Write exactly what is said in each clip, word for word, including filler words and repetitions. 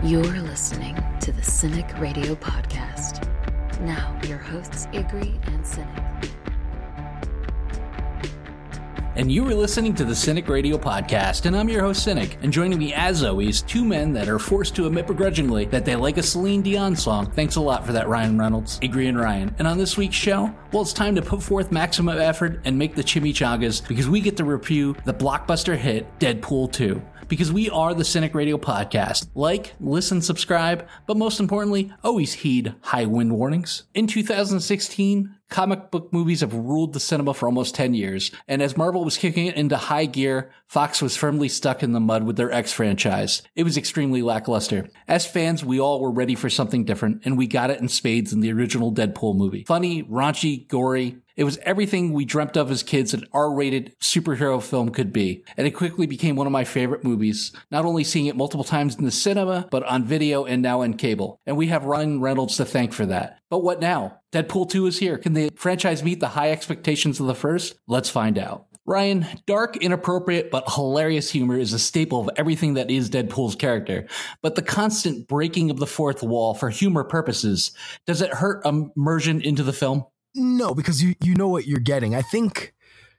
You're listening to the Cynic Radio Podcast. Now, your hosts, Igri and Cynic. And you are listening to the Cynic Radio Podcast, and I'm your host, Cynic. And joining me, as always, two men that are forced to admit begrudgingly that they like a Celine Dion song. Thanks a lot for that, Ryan Reynolds, Igri and Ryan. And on this week's show, well, it's time to put forth maximum effort and make the chimichangas, because we get to review the blockbuster hit, Deadpool two. Because we are the Cynic Radio Podcast. Like, listen, subscribe, but most importantly, always heed high wind warnings. In two thousand sixteen, comic book movies have ruled the cinema for almost ten years, and as Marvel was kicking it into high gear, Fox was firmly stuck in the mud with their X franchise. It was extremely lackluster. As fans, we all were ready for something different, and we got it in spades in the original Deadpool movie. Funny, raunchy, gory. It was everything we dreamt of as kids an R-rated superhero film could be, and it quickly became one of my favorite movies, not only seeing it multiple times in the cinema, but on video and now in cable. And we have Ryan Reynolds to thank for that. But what now? Deadpool two is here. Can the franchise meet the high expectations of the first? Let's find out. Ryan, dark, inappropriate, but hilarious humor is a staple of everything that is Deadpool's character. But the constant breaking of the fourth wall for humor purposes, does it hurt immersion into the film? No, because you you know what you're getting. I think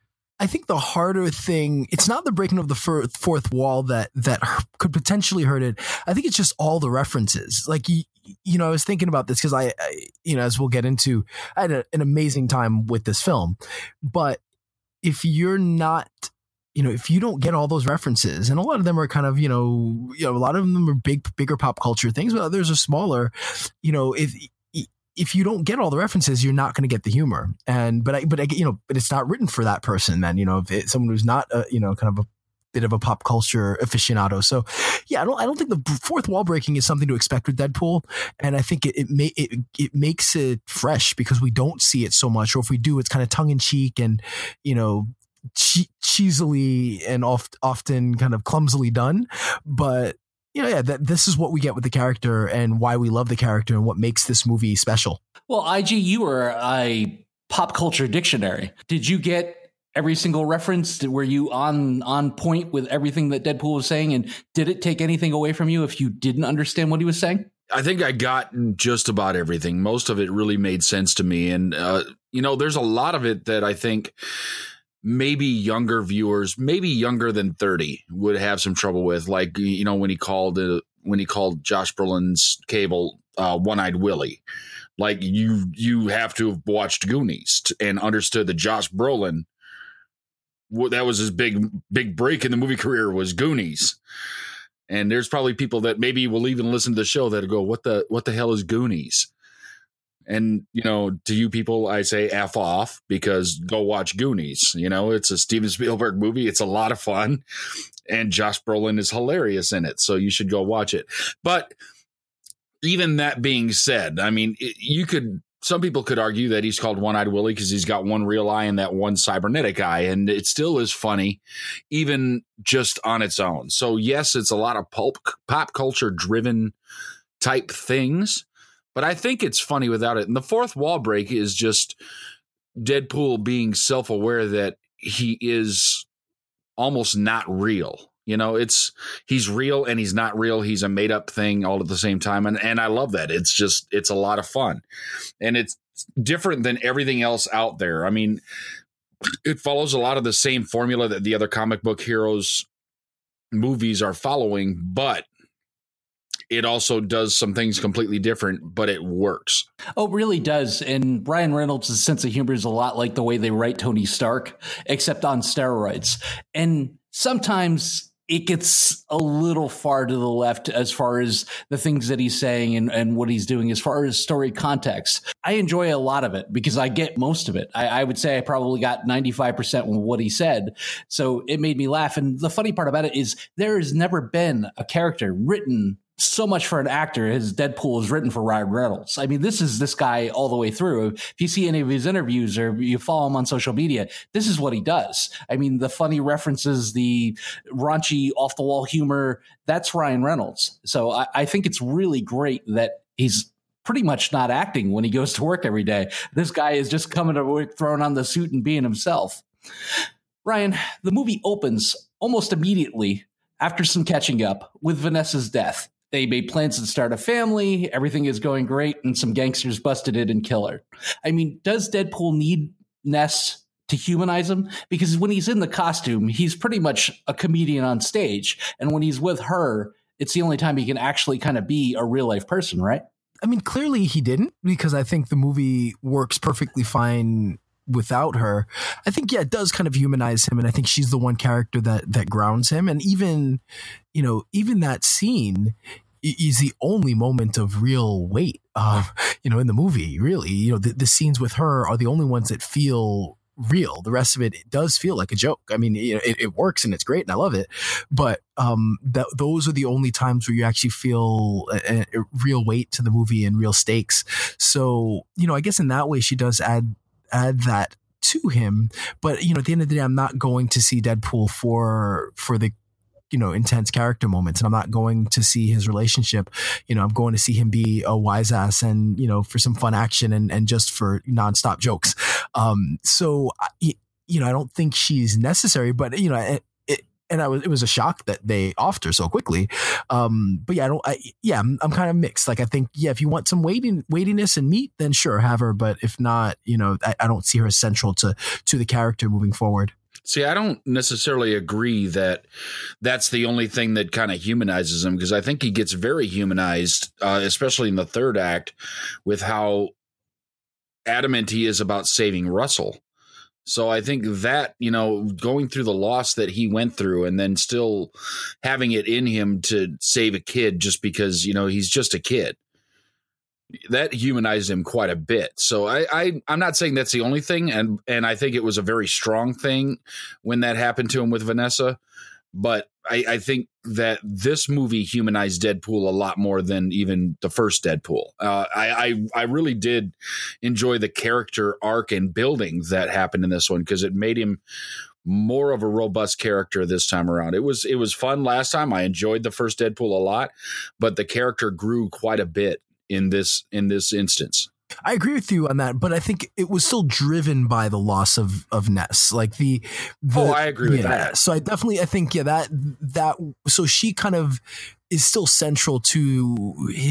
I think the harder thing, it's not the breaking of the fir- fourth wall that that could potentially hurt it. I think it's just all the references. Like, you, you know, I was thinking about this because I, I, you know, as we'll get into, I had a, an amazing time with this film. But if you're not, you know, if you don't get all those references, and a lot of them are kind of, you know, you know, a lot of them are big, bigger pop culture things, but others are smaller. You know, if if you don't get all the references, you're not going to get the humor. And, but I, but I, you know, but it's not written for that person then, you know, if it's someone who's not, a, you know, kind of a bit of a pop culture aficionado. So yeah, I don't, I don't think the fourth wall breaking is something to expect with Deadpool. And I think it, it may, it, it makes it fresh because we don't see it so much, or if we do, it's kind of tongue in cheek and, you know, che- cheesily and oft, often kind of clumsily done. But, you know, yeah, that this is what we get with the character and why we love the character and what makes this movie special. Well, I G, you are a pop culture dictionary. Did you get every single reference? Were you on on point with everything that Deadpool was saying? And did it take anything away from you if you didn't understand what he was saying? I think I got just about everything. Most of it really made sense to me. And, uh, you know, there's a lot of it that I think maybe younger viewers, maybe younger than thirty, would have some trouble with. Like, you know, when he called uh, when he called Josh Brolin's Cable uh, One-Eyed Willie. Like, you you have to have watched Goonies and understood that Josh Brolin, that was his big big break in the movie career, was Goonies. And there's probably people that maybe will even listen to the show that go, what the what the hell is Goonies? And, you know, to you people, I say F off, because go watch Goonies. You know, it's a Steven Spielberg movie. It's a lot of fun. And Josh Brolin is hilarious in it. So you should go watch it. But even that being said, I mean, it, you could, some people could argue that he's called One-Eyed Willie because he's got one real eye and that one cybernetic eye. And it still is funny, even just on its own. So, yes, it's a lot of pulp, pop culture driven type things. But I think it's funny without it. And the fourth wall break is just Deadpool being self-aware that he is almost not real. You know, it's he's real and he's not real. He's a made up thing all at the same time. And, and I love that. It's just it's a lot of fun. And it's different than everything else out there. I mean, it follows a lot of the same formula that the other comic book heroes movies are following. But it also does some things completely different, but it works. Oh, it really does. And Ryan Reynolds' sense of humor is a lot like the way they write Tony Stark, except on steroids. And sometimes it gets a little far to the left as far as the things that he's saying and, and what he's doing as far as story context. I enjoy a lot of it because I get most of it. I, I would say I probably got ninety-five percent of what he said. So it made me laugh. And the funny part about it is there has never been a character written so much for an actor as Deadpool is written for Ryan Reynolds. I mean, this is this guy all the way through. If you see any of his interviews or you follow him on social media, this is what he does. I mean, the funny references, the raunchy off the wall humor, that's Ryan Reynolds. So I, I think it's really great that he's pretty much not acting when he goes to work every day. This guy is just coming to work, throwing on the suit and being himself. Ryan, the movie opens almost immediately after some catching up with Vanessa's death. they made plans to start a family. Everything is going great, and some gangsters busted it and kill her. I mean, does Deadpool need Ness to humanize him? Because when he's in the costume, he's pretty much a comedian on stage. And when he's with her, it's the only time he can actually kind of be a real life person, right? I mean, clearly he didn't, because I think the movie works perfectly fine without her. I think, yeah, it does kind of humanize him. And I think she's the one character that, that grounds him. And even, you know, even that scene is the only moment of real weight, uh, you know, in the movie, really. You know, the, the scenes with her are the only ones that feel real. The rest of it, it does feel like a joke. I mean, you know, it, it works and it's great and I love it, but um, that those are the only times where you actually feel a, a real weight to the movie and real stakes. So, you know, I guess in that way she does add add that to him. But you know, at the end of the day, I'm not going to see Deadpool for for the you know, intense character moments. And I'm not going to see his relationship. You know, I'm going to see him be a wise ass and, you know, for some fun action and, and just for nonstop jokes. Um, so, you know, I don't think she's necessary, but, you know, it, it, and I was, it was a shock that they offed her so quickly. Um, but yeah, I don't, I, yeah, I'm, I'm kind of mixed. Like, I think, yeah, if you want some waiting, weightiness and meat, then sure, have her. But if not, you know, I, I don't see her as central to, to the character moving forward. See, I don't necessarily agree that that's the only thing that kind of humanizes him, because I think he gets very humanized, uh, especially in the third act, with how adamant he is about saving Russell. So I think that, you know, going through the loss that he went through and then still having it in him to save a kid just because, you know, he's just a kid, that humanized him quite a bit. So I, I, I'm not saying that's the only thing. And, and I think it was a very strong thing when that happened to him with Vanessa. But I, I think that this movie humanized Deadpool a lot more than even the first Deadpool. Uh, I, I, I really did enjoy the character arc and building that happened in this one, because it made him more of a robust character this time around. It was, it was fun last time. I enjoyed the first Deadpool a lot, but the character grew quite a bit in this in this instance. I agree with you on that, but I think it was still driven by the loss of of Ness. Like the, the oh, I agree with yeah, that. So I definitely, I think, yeah, that that so she kind of is still central to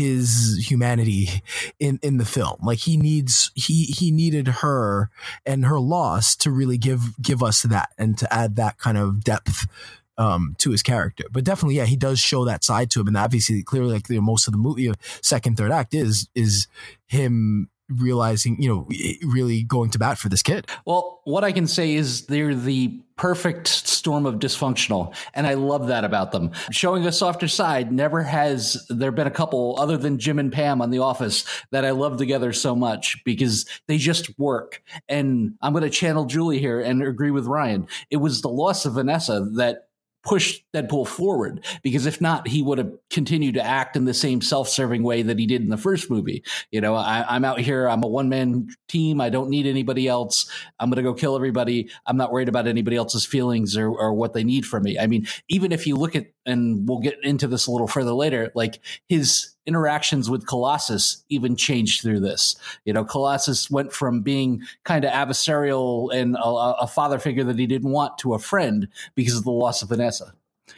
his humanity in in the film. Like he needs he he needed her and her loss to really give give us that and to add that kind of depth um to his character. But definitely, yeah, he does show that side to him, and obviously clearly, like, you know, most of the movie, second third act is is him realizing, you know, really going to bat for this kid. Well, what I can say is they're the perfect storm of dysfunctional, and I love that about them. Showing a softer side, never has there been a couple other than Jim and Pam on The Office that I love together so much, because they just work. And I'm going to channel Julie here and agree with Ryan. It was the loss of Vanessa that pushed Deadpool forward, because if not, he would have continued to act in the same self-serving way that he did in the first movie. You know, I, I'm out here, I'm a one-man team, I don't need anybody else, I'm going to go kill everybody, I'm not worried about anybody else's feelings or, or what they need from me. I mean, even if you look at, and we'll get into this a little further later, like his interactions with Colossus even changed through this. You know, Colossus went from being kind of adversarial and a, a father figure that he didn't want to a friend because of the loss of Vanessa.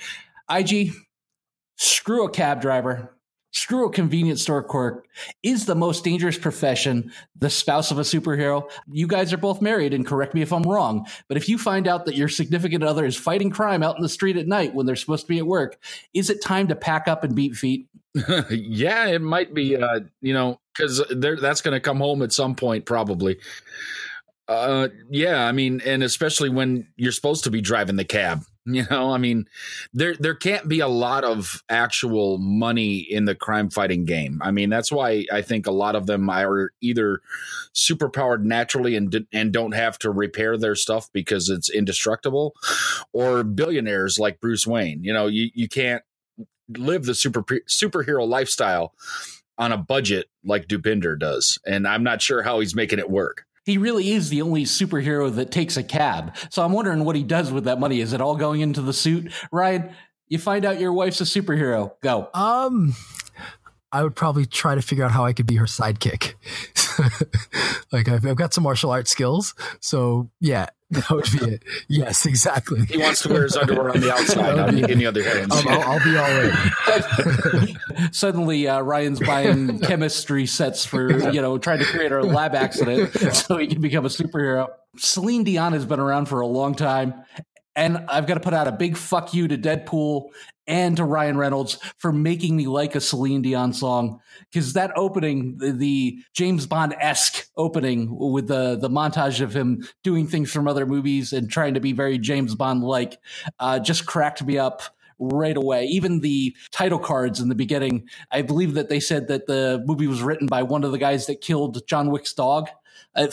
I G, screw a cab driver, screw a convenience store clerk. Is the most dangerous profession the spouse of a superhero? You guys are both married, and correct me if I'm wrong, but if you find out that your significant other is fighting crime out in the street at night when they're supposed to be at work, is it time to pack up and beat feet? Yeah, it might be, uh, you know, because that's going to come home at some point, probably. Uh, yeah, I mean, and especially when you're supposed to be driving the cab, you know, I mean, there there can't be a lot of actual money in the crime fighting game. I mean, that's why I think a lot of them are either superpowered naturally and and don't have to repair their stuff because it's indestructible, or billionaires like Bruce Wayne. You know, you, you can't live the super superhero lifestyle on a budget like Dupinder does. And I'm not sure how he's making it work. He really is the only superhero that takes a cab. So I'm wondering what he does with that money. Is it all going into the suit? Ryan, you find out your wife's a superhero. Go. Um, I would probably try to figure out how I could be her sidekick. Like I've, I've got some martial arts skills, so yeah, that would be it. Yes, exactly. He wants to wear his underwear on the outside, on the, in the other hands. I'll, I'll, I'll be all in. Suddenly, uh, Ryan's buying chemistry sets for, you know, trying to create a lab accident so he can become a superhero. Celine Dion has been around for a long time, and I've got to put out a big fuck you to Deadpool and to Ryan Reynolds for making me like a Celine Dion song. Because that opening, the, the James Bond-esque opening with the, the montage of him doing things from other movies and trying to be very James Bond-like, uh, just cracked me up right away. Even the title cards in the beginning, I believe that they said that the movie was written by one of the guys that killed John Wick's dog. I,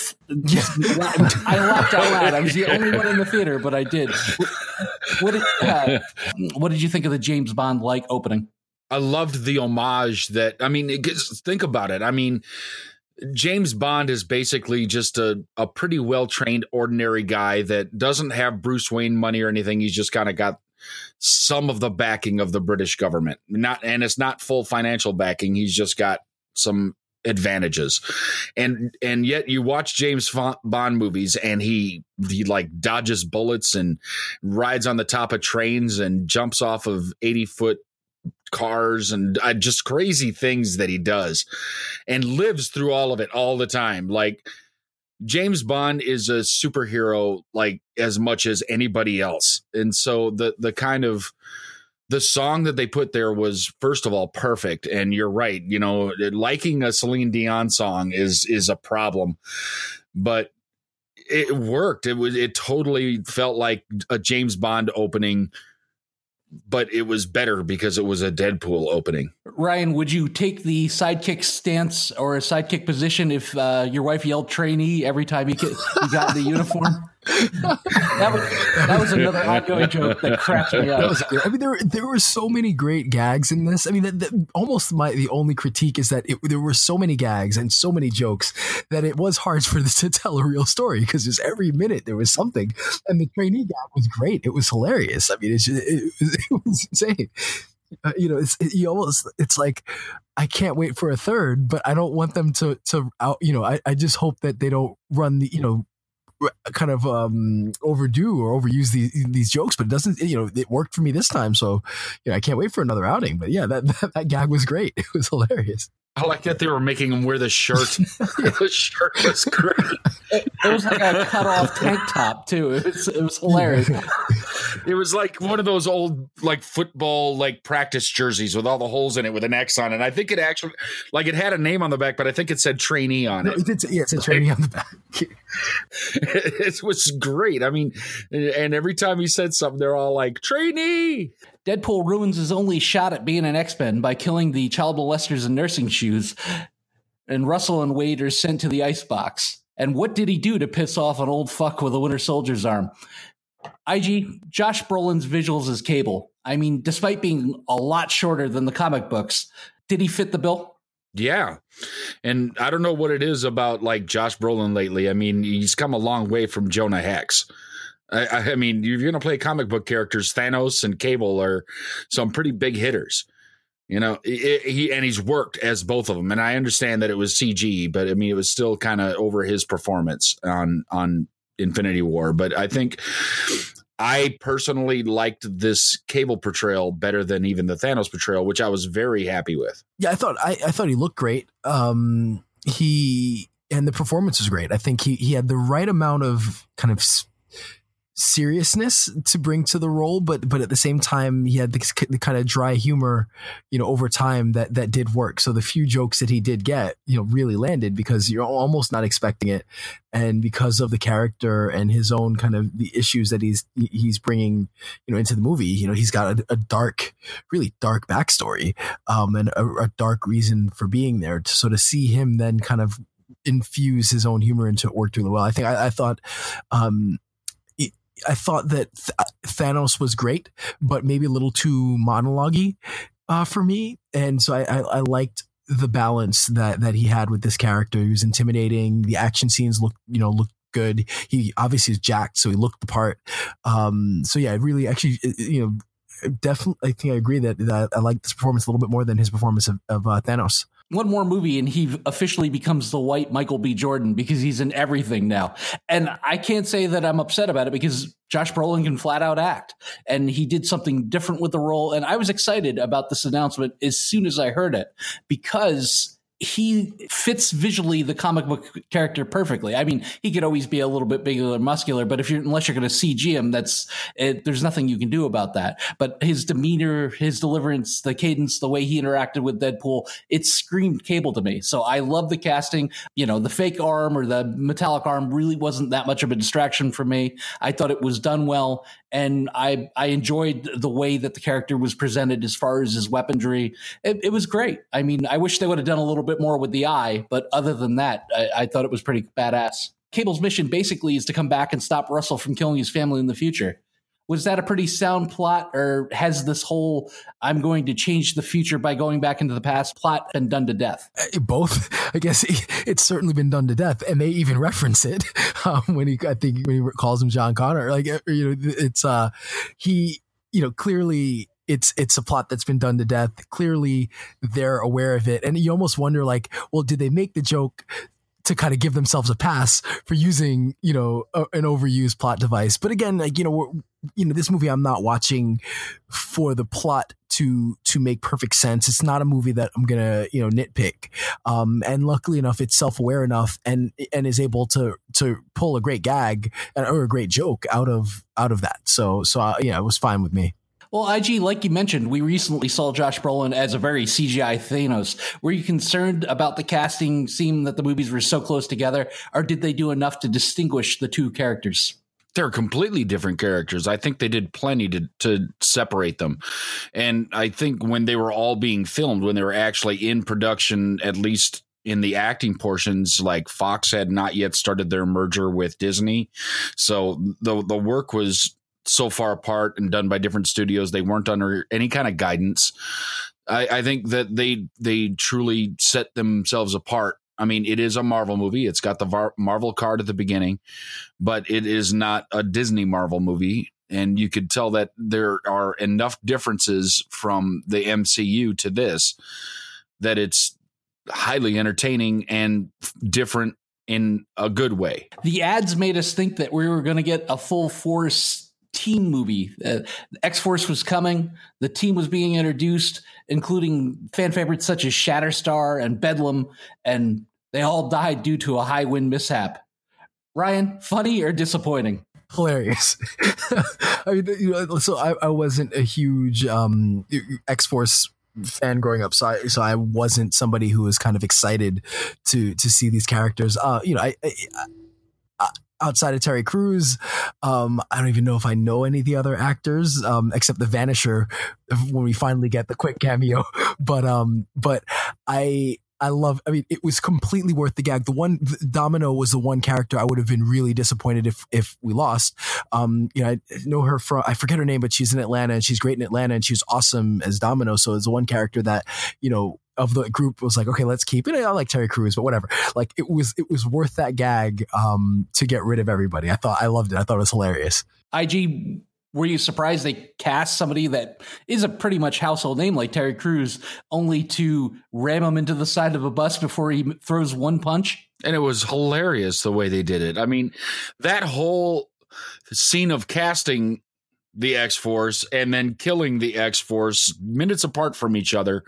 I laughed out loud. I was the only one in the theater, but I did. What did, uh, what did you think of the James Bond-like opening? I loved the homage that, I mean, it gets, think about it. I mean, James Bond is basically just a, a pretty well-trained, ordinary guy that doesn't have Bruce Wayne money or anything. He's just kind of got some of the backing of the British government. Not, and it's not full financial backing. He's just got some advantages. And and yet you watch James Bond movies and he he like dodges bullets and rides on the top of trains and jumps off of eighty foot cars and uh, just crazy things that he does and lives through all of it all the time. Like, James Bond is a superhero like as much as anybody else. And so the the kind of the song that they put there was, first of all, perfect. And you're right. You know, liking a Celine Dion song is is a problem, but it worked. It was it totally felt like a James Bond opening, but it was better because it was a Deadpool opening. Ryan, would you take the sidekick stance or a sidekick position if uh, your wife yelled trainee every time you, you got in the uniform? that, was, that was another ongoing joke that cracked me up. That was, I mean, there there were so many great gags in this. I mean, that, that, almost my the only critique is that it, there were so many gags and so many jokes that it was hard for this to tell a real story because just every minute there was something. And the trainee gag was great. It was hilarious. I mean, it's just, it, was, it was insane. Uh, you know, it's it, you almost it's like I can't wait for a third, but I don't want them to to out. You know, I, I just hope that they don't run the you know. kind of um overdo or overuse these these jokes, but it doesn't, you know, it worked for me this time, so you know I can't wait for another outing. But yeah, that that, that gag was great. It was hilarious. I like that they were making him wear the shirt. The shirt was great. It, it was like a cut off tank top too. It was it was hilarious. It was like one of those old like football like practice jerseys with all the holes in it with an X on it. And I think it actually like it had a name on the back, but I think it said trainee on it. No, it did, yeah, it said trainee on the back. It was great. I mean, and every time he said something, they're all like trainee. Deadpool ruins his only shot at being an X-Men by killing the child molesters in nursing shoes, and Russell and Wade are sent to the icebox. And what did he do to piss off an old fuck with a Winter Soldier's arm? I G, Josh Brolin's visuals as Cable. I mean, despite being a lot shorter than the comic books, did he fit the bill? Yeah. And I don't know what it is about like Josh Brolin lately. I mean, he's come a long way from Jonah Hex. I, I mean, you're going to play comic book characters. Thanos and Cable are some pretty big hitters, you know, he, he and he's worked as both of them. And I understand that it was C G, but I mean, it was still kind of over his performance on, on Infinity War. But I think I personally liked this Cable portrayal better than even the Thanos portrayal, which I was very happy with. Yeah, I thought I, I thought he looked great. Um, he and the performance was great. I think he he had the right amount of kind of seriousness to bring to the role, but but at the same time he had the, the kind of dry humor, you know, over time that that did work. So the few jokes that he did get, you know, really landed because you're almost not expecting it, and because of the character and his own kind of the issues that he's he's bringing, you know, into the movie. You know, he's got a, a dark, really dark backstory, um, and a, a dark reason for being there. To sort of see him then kind of infuse his own humor into it worked really well. I think I, I thought. Um, I thought that Th- Thanos was great, but maybe a little too monologue-y uh, for me. And so I, I, I liked the balance that, that he had with this character. He was intimidating. The action scenes looked, you know, looked good. He obviously is jacked, so he looked the part. Um, so yeah, really actually, you know, definitely, I think I agree that, that I like this performance a little bit more than his performance of, of uh, Thanos. One more movie and he officially becomes the white Michael B. Jordan because he's in everything now. And I can't say that I'm upset about it because Josh Brolin can flat out act, and he did something different with the role. And I was excited about this announcement as soon as I heard it because he fits visually the comic book character perfectly. I mean, he could always be a little bit bigger and muscular, but if you're, unless you're going to C G him, that's it, there's nothing you can do about that. But his demeanor, his deliverance, the cadence, the way he interacted with Deadpool, it screamed Cable to me. So I love the casting. You know, the fake arm or the metallic arm really wasn't that much of a distraction for me. I thought it was done well. And I I enjoyed the way that the character was presented as far as his weaponry. It, it was great. I mean, I wish they would have done a little bit more with the eye, but other than that, I, I thought it was pretty badass. Cable's mission basically is to come back and stop Russell from killing his family in the future. Was that a pretty sound plot, or has this whole I'm going to change the future by going back into the past plot been done to death? Both. I guess it's certainly been done to death, and they even reference it um, when he, I think, when he calls him John Connor. Like, you know, it's uh, he, you know, clearly it's it's a plot that's been done to death. Clearly, they're aware of it, and you almost wonder, like, well, did they make the joke to kind of give themselves a pass for using, you know, a, an overused plot device? But again, like, you know, we're, you know, this movie I'm not watching for the plot to to make perfect sense. It's not a movie that I'm gonna, you know, nitpick. Um, and luckily enough, it's self-aware enough and and is able to to pull a great gag or a great joke out of out of that. So so uh, yeah, it was fine with me. Well, I G, like you mentioned, we recently saw Josh Brolin as a very C G I Thanos. Were you concerned about the casting, seeing that the movies were so close together, or did they do enough to distinguish the two characters? They're completely different characters. I think they did plenty to to separate them. And I think when they were all being filmed, when they were actually in production, at least in the acting portions, like Fox had not yet started their merger with Disney. So the the work was so far apart and done by different studios. They weren't under any kind of guidance. I, I think that they they truly set themselves apart. I mean, it is a Marvel movie. It's got the Var- Marvel card at the beginning, but it is not a Disney Marvel movie. And you could tell that there are enough differences from the M C U to this that it's highly entertaining and different in a good way. The ads made us think that we were going to get a full force team movie. Uh, X-Force was coming. The team was being introduced, including fan favorites such as Shatterstar and Bedlam, and they all died due to a high wind mishap. Ryan, funny or disappointing? Hilarious. I mean, you know, so I, I wasn't a huge um, X-Force fan growing up, so I, so I wasn't somebody who was kind of excited to to see these characters. Uh, you know, I. I, I outside of Terry Crews, um, I don't even know if I know any of the other actors, um, except the Vanisher when we finally get the quick cameo. But um, but I I love. I mean, it was completely worth the gag. The one Domino was the one character I would have been really disappointed if if we lost. Um, you know, I know her from, I forget her name, but she's in Atlanta and she's great in Atlanta and she's awesome as Domino. So it's the one character that, you know, of the group was like, okay, let's keep it. I like Terry Crews, but whatever. Like, it was it was worth that gag um, to get rid of everybody. I thought I loved it. I thought it was hilarious. I G, were you surprised they cast somebody that is a pretty much household name like Terry Crews only to ram him into the side of a bus before he throws one punch? And it was hilarious the way they did it. I mean, that whole scene of casting the X-Force and then killing the X-Force minutes apart from each other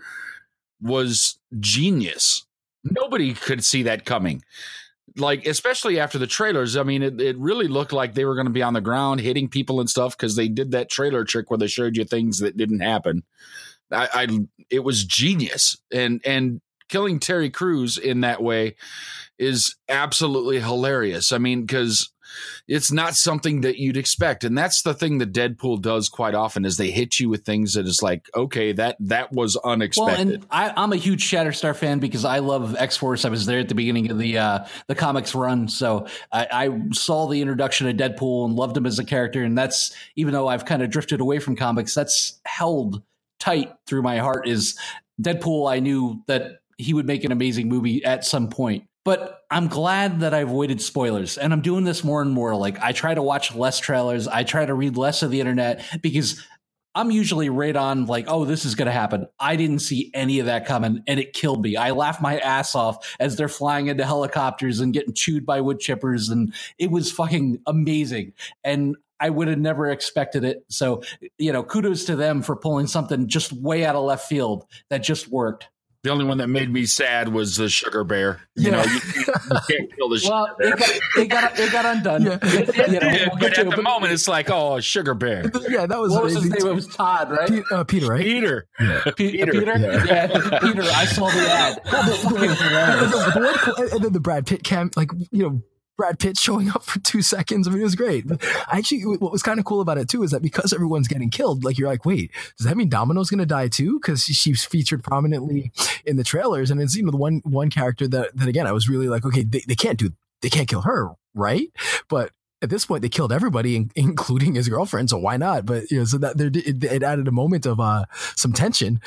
was genius. Nobody could see that coming. Like, especially after the trailers. I mean, it, it really looked like they were going to be on the ground hitting people and stuff because they did that trailer trick where they showed you things that didn't happen. I, I it was genius. And and killing Terry Crews in that way is absolutely hilarious. I mean, because it's not something that you'd expect. And that's the thing that Deadpool does quite often is they hit you with things that is like, okay, that that was unexpected. Well, and I, I'm a huge Shatterstar fan because I love X-Force. I was there at the beginning of the uh, the comics run. So I, I saw the introduction of Deadpool and loved him as a character. And that's, even though I've kind of drifted away from comics, that's held tight through my heart is Deadpool. I knew that he would make an amazing movie at some point. But I'm glad that I avoided spoilers, and I'm doing this more and more. Like, I try to watch less trailers. I try to read less of the internet because I'm usually right on like, oh, this is going to happen. I didn't see any of that coming, and it killed me. I laughed my ass off as they're flying into helicopters and getting chewed by wood chippers, and it was fucking amazing. And I would have never expected it. So, you know, kudos to them for pulling something just way out of left field that just worked. The only one that made me sad was the sugar bear. You Yeah. know, you, you can't kill the Well, sugar bear. it got, it got, it got undone. Yeah. You know, Yeah, we'll but get to at it, the but- moment, it's like, oh, sugar bear. Yeah, that was What was his amazing. name? It was Todd, right? Pe- uh, Peter, right? Peter. Pe- Peter. Peter? Yeah. Peter, I saw the ad. Fucking hilarious. No, but the one cool- and then the Brad Pitt cam, like, you know, Brad Pitt showing up for two seconds. I mean, it was great. But actually, what was kind of cool about it too is that because everyone's getting killed, like you're like, wait, does that mean Domino's going to die too? Because she's featured prominently in the trailers, and it's, you know, the one one character that that again I was really like, okay, they, they can't do, they can't kill her, right? But at this point, they killed everybody, in, including his girlfriend. So why not? But you know, so that there it, it added a moment of uh, some tension.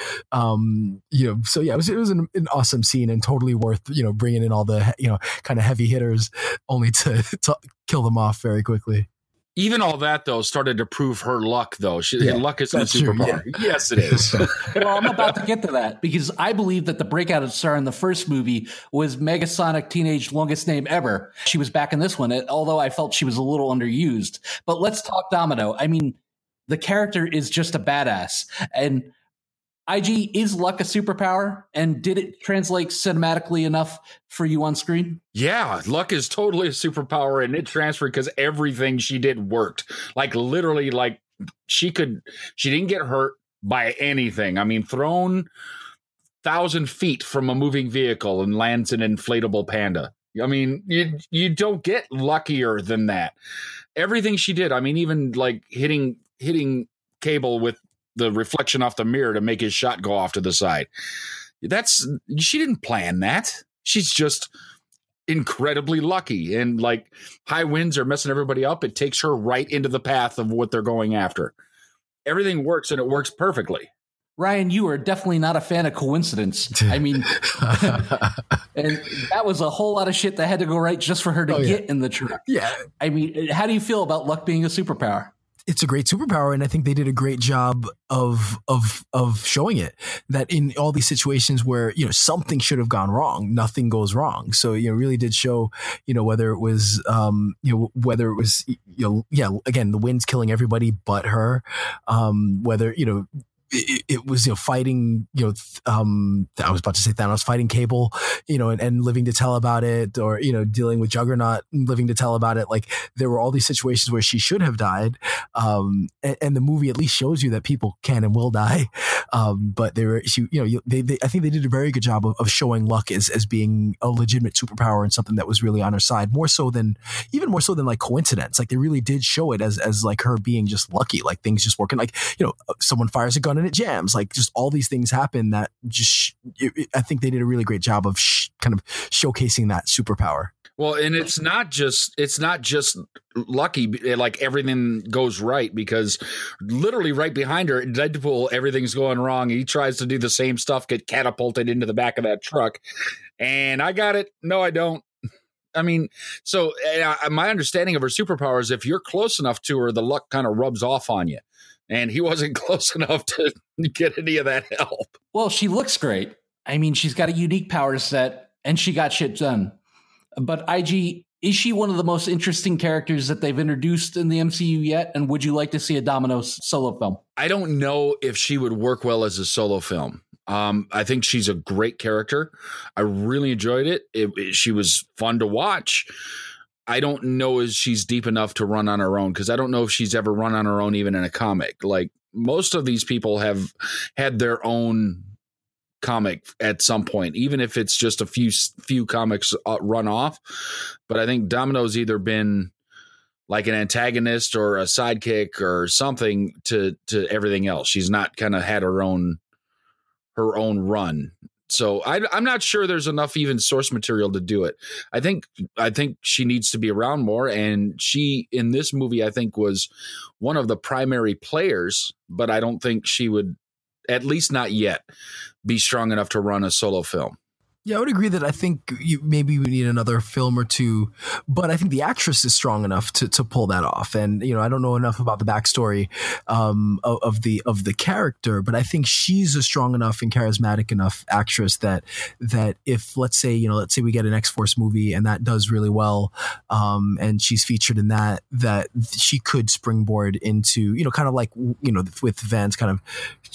Um, you know, so yeah, it was it was an, an awesome scene and totally worth, you know, bringing in all the, you know, kind of heavy hitters only to, to kill them off very quickly. Even all that, though, started to prove her luck, though. She, Yeah, luck isn't a that's true, superpower. Yes, it is. Well, I'm about to get to that because I believe that the breakout star in the first movie was Megasonic Teenage Longest Name Ever. She was back in this one, although I felt she was a little underused. But let's talk Domino. I mean, the character is just a badass. And I G, is luck a superpower? And did it translate cinematically enough for you on screen? Yeah, luck is totally a superpower, and it transferred because everything she did worked. Like, literally, like, she could, she didn't get hurt by anything. I mean, thrown thousand feet from a moving vehicle and lands an inflatable panda. I mean, you you don't get luckier than that. Everything she did, I mean, even like hitting hitting Cable with the reflection off the mirror to make his shot go off to the side. That's, she didn't plan that. She's just incredibly lucky, and like high winds are messing everybody up. It takes her right into the path of what they're going after. Everything works, and it works perfectly. Ryan, you are definitely not a fan of coincidence. I mean, and that was a whole lot of shit that had to go right just for her to Oh, yeah. get in the truck. Yeah, I mean, how do you feel about luck being a superpower? it's a great superpower, and I think they did a great job of of of showing it, that in all these situations where, you know, something should have gone wrong, nothing goes wrong. So, you know, really did show, you know, whether it was um you know whether it was, you know, yeah, again, the wind's killing everybody but her, um whether, you know, it, it was, you know, fighting, you know, th- um, I was about to say Thanos fighting Cable, you know, and, and living to tell about it, or, you know, dealing with Juggernaut and living to tell about it. Like, there were all these situations where she should have died. Um, and, and the movie at least shows you that people can and will die. Um, but they were, she, you know, they, they, I think they did a very good job of, of showing luck as, as being a legitimate superpower and something that was really on her side, more so than, even more so than like coincidence. Like, they really did show it as, as like her being just lucky, like things just working. Like, you know, someone fires a gun and it jams, like just all these things happen that just, it, it, I think they did a really great job of sh- kind of showcasing that superpower. Well, and it's not just it's not just lucky, like everything goes right, because literally right behind her, Deadpool, everything's going wrong. He tries to do the same stuff, get catapulted into the back of that truck, and I got it. No, I don't. I mean, so uh, my understanding of her superpower is if you're close enough to her, the luck kind of rubs off on you. And he wasn't close enough to get any of that help. Well, she looks great. I mean, she's got a unique power set, and she got shit done. But I G, is she one of the most interesting characters that they've introduced in the M C U yet? And would you like to see a Domino solo film? I don't know if she would work well as a solo film. Um, I think she's a great character. I really enjoyed it. It, it. She was fun to watch. I don't know if she's deep enough to run on her own, because I don't know if she's ever run on her own, even in a comic. Like, most of these people have had their own comic at some point, even if it's just a few few comics uh, run off. But I think Domino's either been like an antagonist or a sidekick or something to to everything else. She's not kind of had her own her own run. So I, I'm not sure there's enough even source material to do it. I think I think she needs to be around more, and she in this movie I think was one of the primary players, but I don't think she would, at least not yet, be strong enough to run a solo film. Yeah, I would agree that I think you, maybe we need another film or two, but I think the actress is strong enough to to pull that off. And you know, I don't know enough about the backstory um, of, of the of the character, but I think she's a strong enough and charismatic enough actress that that if let's say you know let's say we get an X-Force movie and that does really well, um, and she's featured in that, that she could springboard into you know kind of like you know with Vance kind of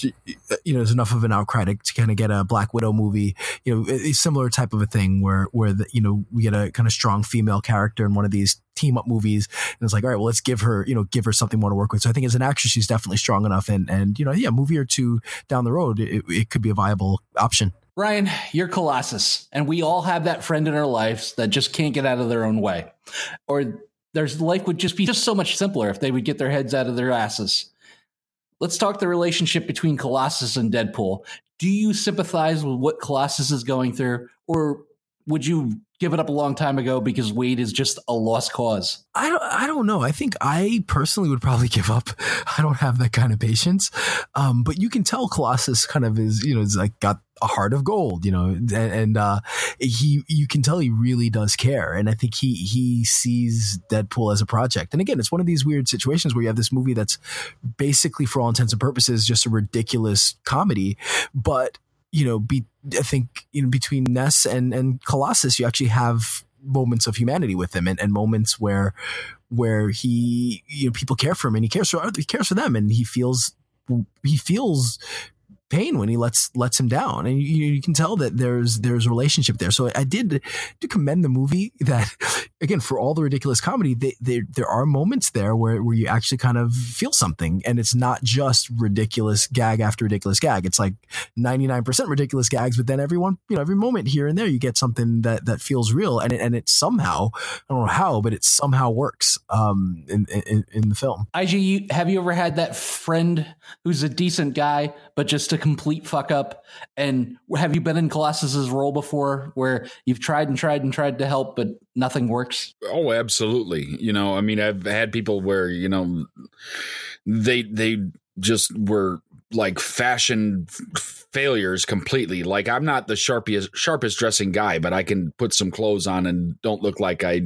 you know there's enough of an outcry to, to kind of get a Black Widow movie, you know. It's similar type of a thing where where the, you know we get a kind of strong female character in one of these team up movies, and it's like, all right, well, let's give her you know give her something more to work with. So I think as an actress, she's definitely strong enough, and and you know yeah, a movie or two down the road, it, it could be a viable option. Ryan, you're Colossus, and we all have that friend in our lives that just can't get out of their own way, or their life would just be just so much simpler if they would get their heads out of their asses. Let's talk the relationship between Colossus and Deadpool. Do you sympathize with what Colossus is going through, or would you give it up a long time ago because Wade is just a lost cause? I don't, I don't know. I think I personally would probably give up. I don't have that kind of patience. Um, but you can tell Colossus kind of is, you know, is like got a heart of gold, you know, and, and uh, he, you can tell he really does care. And I think he, he sees Deadpool as a project. And again, it's one of these weird situations where you have this movie that's basically, for all intents and purposes, just a ridiculous comedy, but you know, be, I think you know, between Ness and, and Colossus, you actually have moments of humanity with him, and, and moments where where he, you know, people care for him, and he cares for he cares for them, and he feels he feels pain when he lets lets him down, and you, you can tell that there's there's a relationship there. So I did to commend the movie that, again, for all the ridiculous comedy, they, they, there are moments there where, where you actually kind of feel something, and it's not just ridiculous gag after ridiculous gag. It's like ninety-nine percent ridiculous gags, but then everyone, you know, every moment here and there, you get something that, that feels real, and it, and it somehow, I don't know how, but it somehow works um, in, in in the film. I G, have you ever had that friend who's a decent guy, but just a complete fuck up? And have you been in Colossus's role before, where you've tried and tried and tried to help, but nothing works? Oh, absolutely. You know, I mean, I've had people where, you know, they they just were like fashion failures completely. Like, I'm not the sharpest sharpest dressing guy, but I can put some clothes on and don't look like I,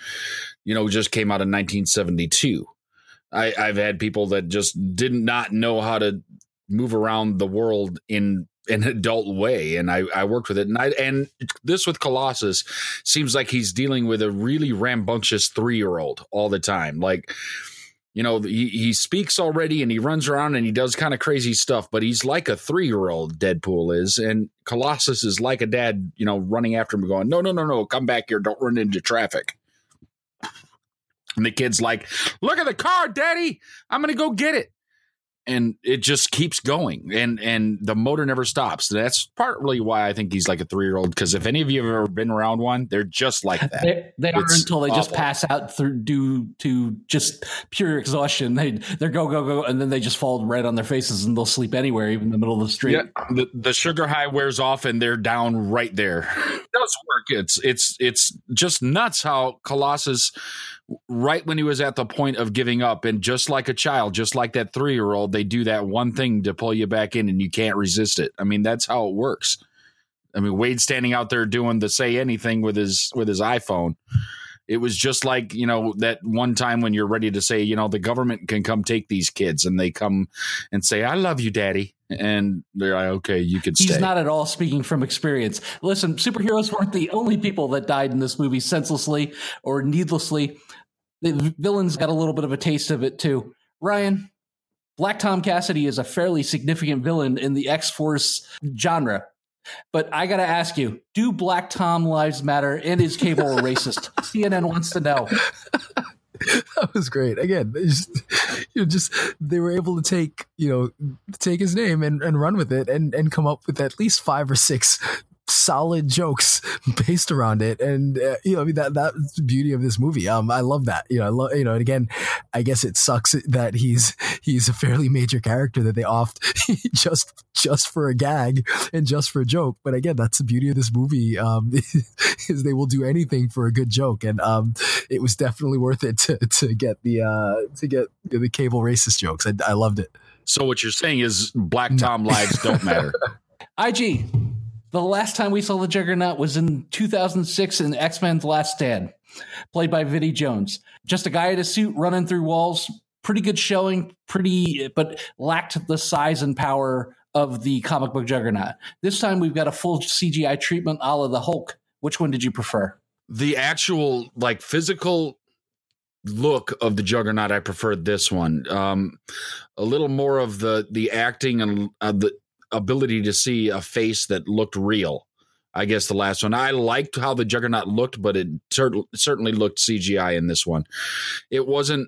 you know, just came out in nineteen seventy-two. I, I've had people that just did not know how to move around the world in an adult way, and I, I worked with it. And I and this with Colossus seems like he's dealing with a really rambunctious three-year-old all the time. Like, you know, he, he speaks already, and he runs around and he does kind of crazy stuff, but he's like a three-year-old, Deadpool is, and Colossus is like a dad, you know, running after him going, no, no, no, no, come back here, don't run into traffic. And the kid's like, look at the car, Daddy, I'm going to go get it. And it just keeps going, and and the motor never stops. That's partly why I think he's like a three-year-old, because if any of you have ever been around one, they're just like that. They, they are until they awful. just pass out through due to just pure exhaustion. They they go go go, and then they just fall right on their faces, and they'll sleep anywhere, even in the middle of the street. Yeah, the, the sugar high wears off, and they're down right there. It does work. It's it's it's just nuts how Colossus, right when he was at the point of giving up, and just like a child, just like that three-year-old, they do that one thing to pull you back in, and you can't resist it. I mean, that's how it works. I mean, Wade standing out there doing the say anything with his with his iPhone. It was just like, you know, that one time when you're ready to say, you know, the government can come take these kids, and they come and say, I love you, Daddy. And they're like, okay, you can stay. He's not at all speaking from experience. Listen, superheroes weren't the only people that died in this movie senselessly or needlessly. The villains got a little bit of a taste of it too. Ryan, Black Tom Cassidy is a fairly significant villain in the X-Force genre. But I got to ask you, do Black Tom lives matter, and is Cable a racist? C N N wants to know. That was great. Again, they just, you know, just they were able to take, you know, take his name and, and run with it, and, and come up with at least five or six solid jokes based around it. And uh, you know, I mean, that that's the beauty of this movie. Um, I love that. You know, I love, you know, and again, I guess it sucks that he's he's a fairly major character that they oft just just for a gag and just for a joke. But again, that's the beauty of this movie. Um, is they will do anything for a good joke, and um, it was definitely worth it to to get the uh to get the Cable racist jokes. I, I loved it. So what you're saying is Black Tom lives don't matter. I G, The last time we saw the Juggernaut was in two thousand six in X-Men's Last Stand, played by Vinnie Jones. Just a guy in a suit running through walls. Pretty good showing, pretty, but lacked the size and power of the comic book Juggernaut. This time we've got a full C G I treatment a la the Hulk. Which one did you prefer? The actual, like, physical look of the Juggernaut, I preferred this one. Um, a little more of the the acting and uh, the ability to see a face that looked real. I guess the last one. I liked how the Juggernaut looked, but it cer- certainly looked C G I in this one. It wasn't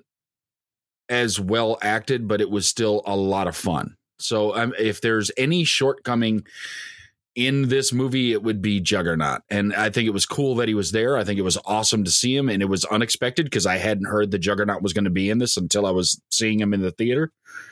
as well acted, but it was still a lot of fun. So um, if there's any shortcoming in this movie, it would be Juggernaut. And I think it was cool that he was there. I think it was awesome to see him, and it was unexpected because I hadn't heard the Juggernaut was going to be in this until I was seeing him in the theater.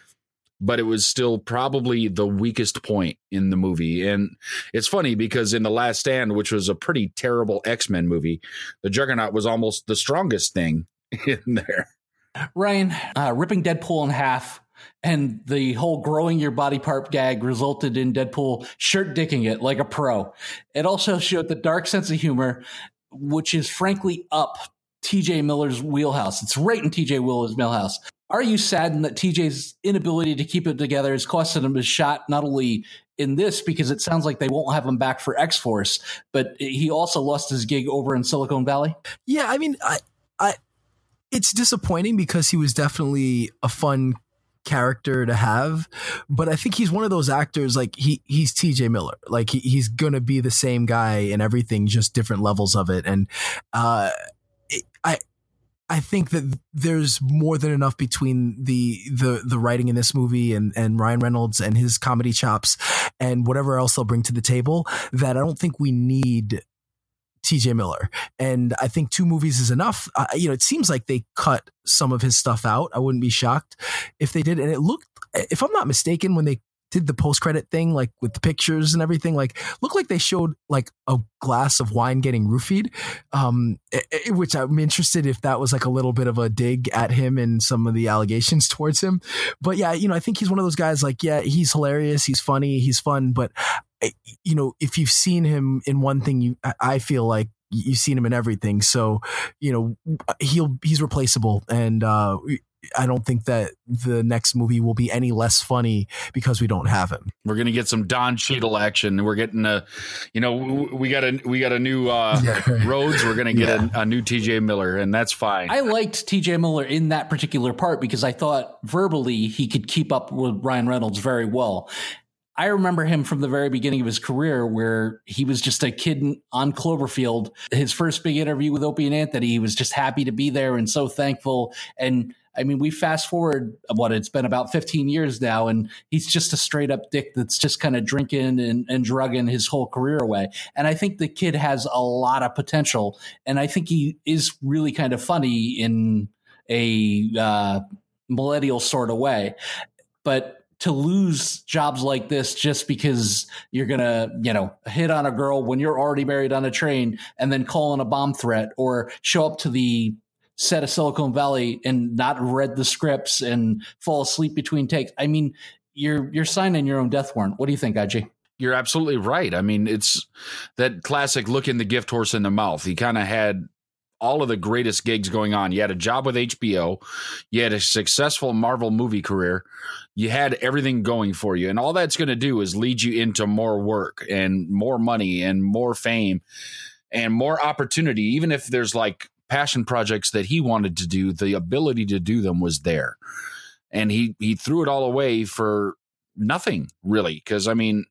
But it was still probably the weakest point in the movie. And it's funny because in The Last Stand, which was a pretty terrible X-Men movie, the Juggernaut was almost the strongest thing in there. Ryan, uh, ripping Deadpool in half and the whole growing your body part gag resulted in Deadpool shirt dicking it like a pro. It also showed the dark sense of humor, which is frankly up T J Miller's wheelhouse. It's right in T J Miller's wheelhouse. Are you saddened that T J's inability to keep it together has costed him his shot, not only in this, because it sounds like they won't have him back for X-Force, but he also lost his gig over in Silicon Valley? Yeah, I mean, I, I, it's disappointing because he was definitely a fun character to have, but I think he's one of those actors, like he he's T J Miller, like he, he's gonna be the same guy in everything, just different levels of it. And uh it, I I think that there's more than enough between the the the writing in this movie and and Ryan Reynolds and his comedy chops and whatever else they'll bring to the table that I don't think we need T J Miller. And I think two movies is enough. Uh, you know, it seems like they cut some of his stuff out. I wouldn't be shocked if they did. And it looked, if I'm not mistaken, when they did the post-credit thing, like with the pictures and everything, like looked like they showed like a glass of wine getting roofied, um, it, it, which I'm interested if that was like a little bit of a dig at him and some of the allegations towards him. But yeah, you know, I think he's one of those guys, like, yeah, he's hilarious. He's funny. He's fun. But you know, if you've seen him in one thing, you, I feel like you've seen him in everything. So, you know, he'll, he's replaceable. And, uh, I don't think that the next movie will be any less funny because we don't have him. We're going to get some Don Cheadle action. We're getting a, you know, we got a, we got a new uh, yeah. Rhodes. We're going to get yeah. a, a new T J Miller, and that's fine. I liked T J Miller in that particular part because I thought verbally he could keep up with Ryan Reynolds very well. I remember him from the very beginning of his career where he was just a kid on Cloverfield. His first big interview with Opie and Anthony, he was just happy to be there and so thankful. And I mean, we fast forward what it's been about fifteen years now, and he's just a straight up dick that's just kind of drinking and, and drugging his whole career away. And I think the kid has a lot of potential. And I think he is really kind of funny in a uh, millennial sort of way. But to lose jobs like this just because you're going to, you know, hit on a girl when you're already married on a train and then call in a bomb threat or show up to the set of Silicon Valley and not read the scripts and fall asleep between takes. I mean, you're, you're signing your own death warrant. What do you think, I G? You're absolutely right. I mean, it's that classic looking the gift horse in the mouth. He kind of had all of the greatest gigs going on. You had a job with H B O. You had a successful Marvel movie career. You had everything going for you. And all that's going to do is lead you into more work and more money and more fame and more opportunity. Even if there's like passion projects that he wanted to do, the ability to do them was there. And he, he threw it all away for nothing, really. Because, I mean,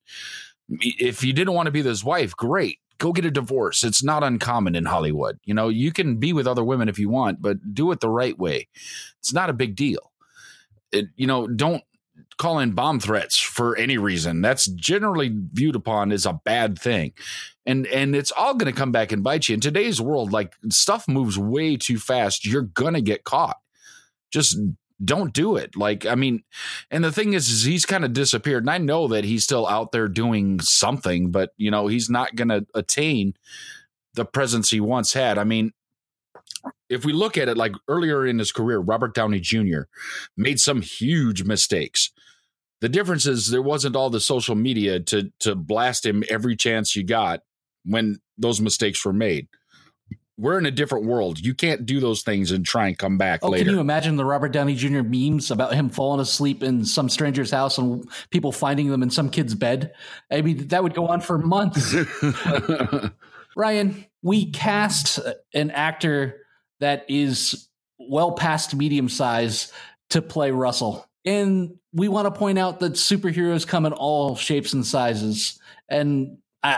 if you didn't want to be with his wife, great. Go get a divorce. It's not uncommon in Hollywood. You know, you can be with other women if you want, but do it the right way. It's not a big deal. It, you know, don't call in bomb threats for any reason. That's generally viewed upon as a bad thing. And and it's all going to come back and bite you. In today's world, like, stuff moves way too fast. You're going to get caught. Just don't do it. Like, I mean, and the thing is, is he's kind of disappeared. And I know that he's still out there doing something, but, you know, he's not going to attain the presence he once had. I mean, if we look at it, like earlier in his career, Robert Downey Junior made some huge mistakes. The difference is there wasn't all the social media to to blast him every chance you got when those mistakes were made. We're in a different world. You can't do those things and try and come back oh, later. Can you imagine the Robert Downey Junior memes about him falling asleep in some stranger's house and people finding them in some kid's bed? I mean, that would go on for months. Ryan, we cast an actor that is well past medium size to play Russell. And we want to point out that superheroes come in all shapes and sizes. And uh,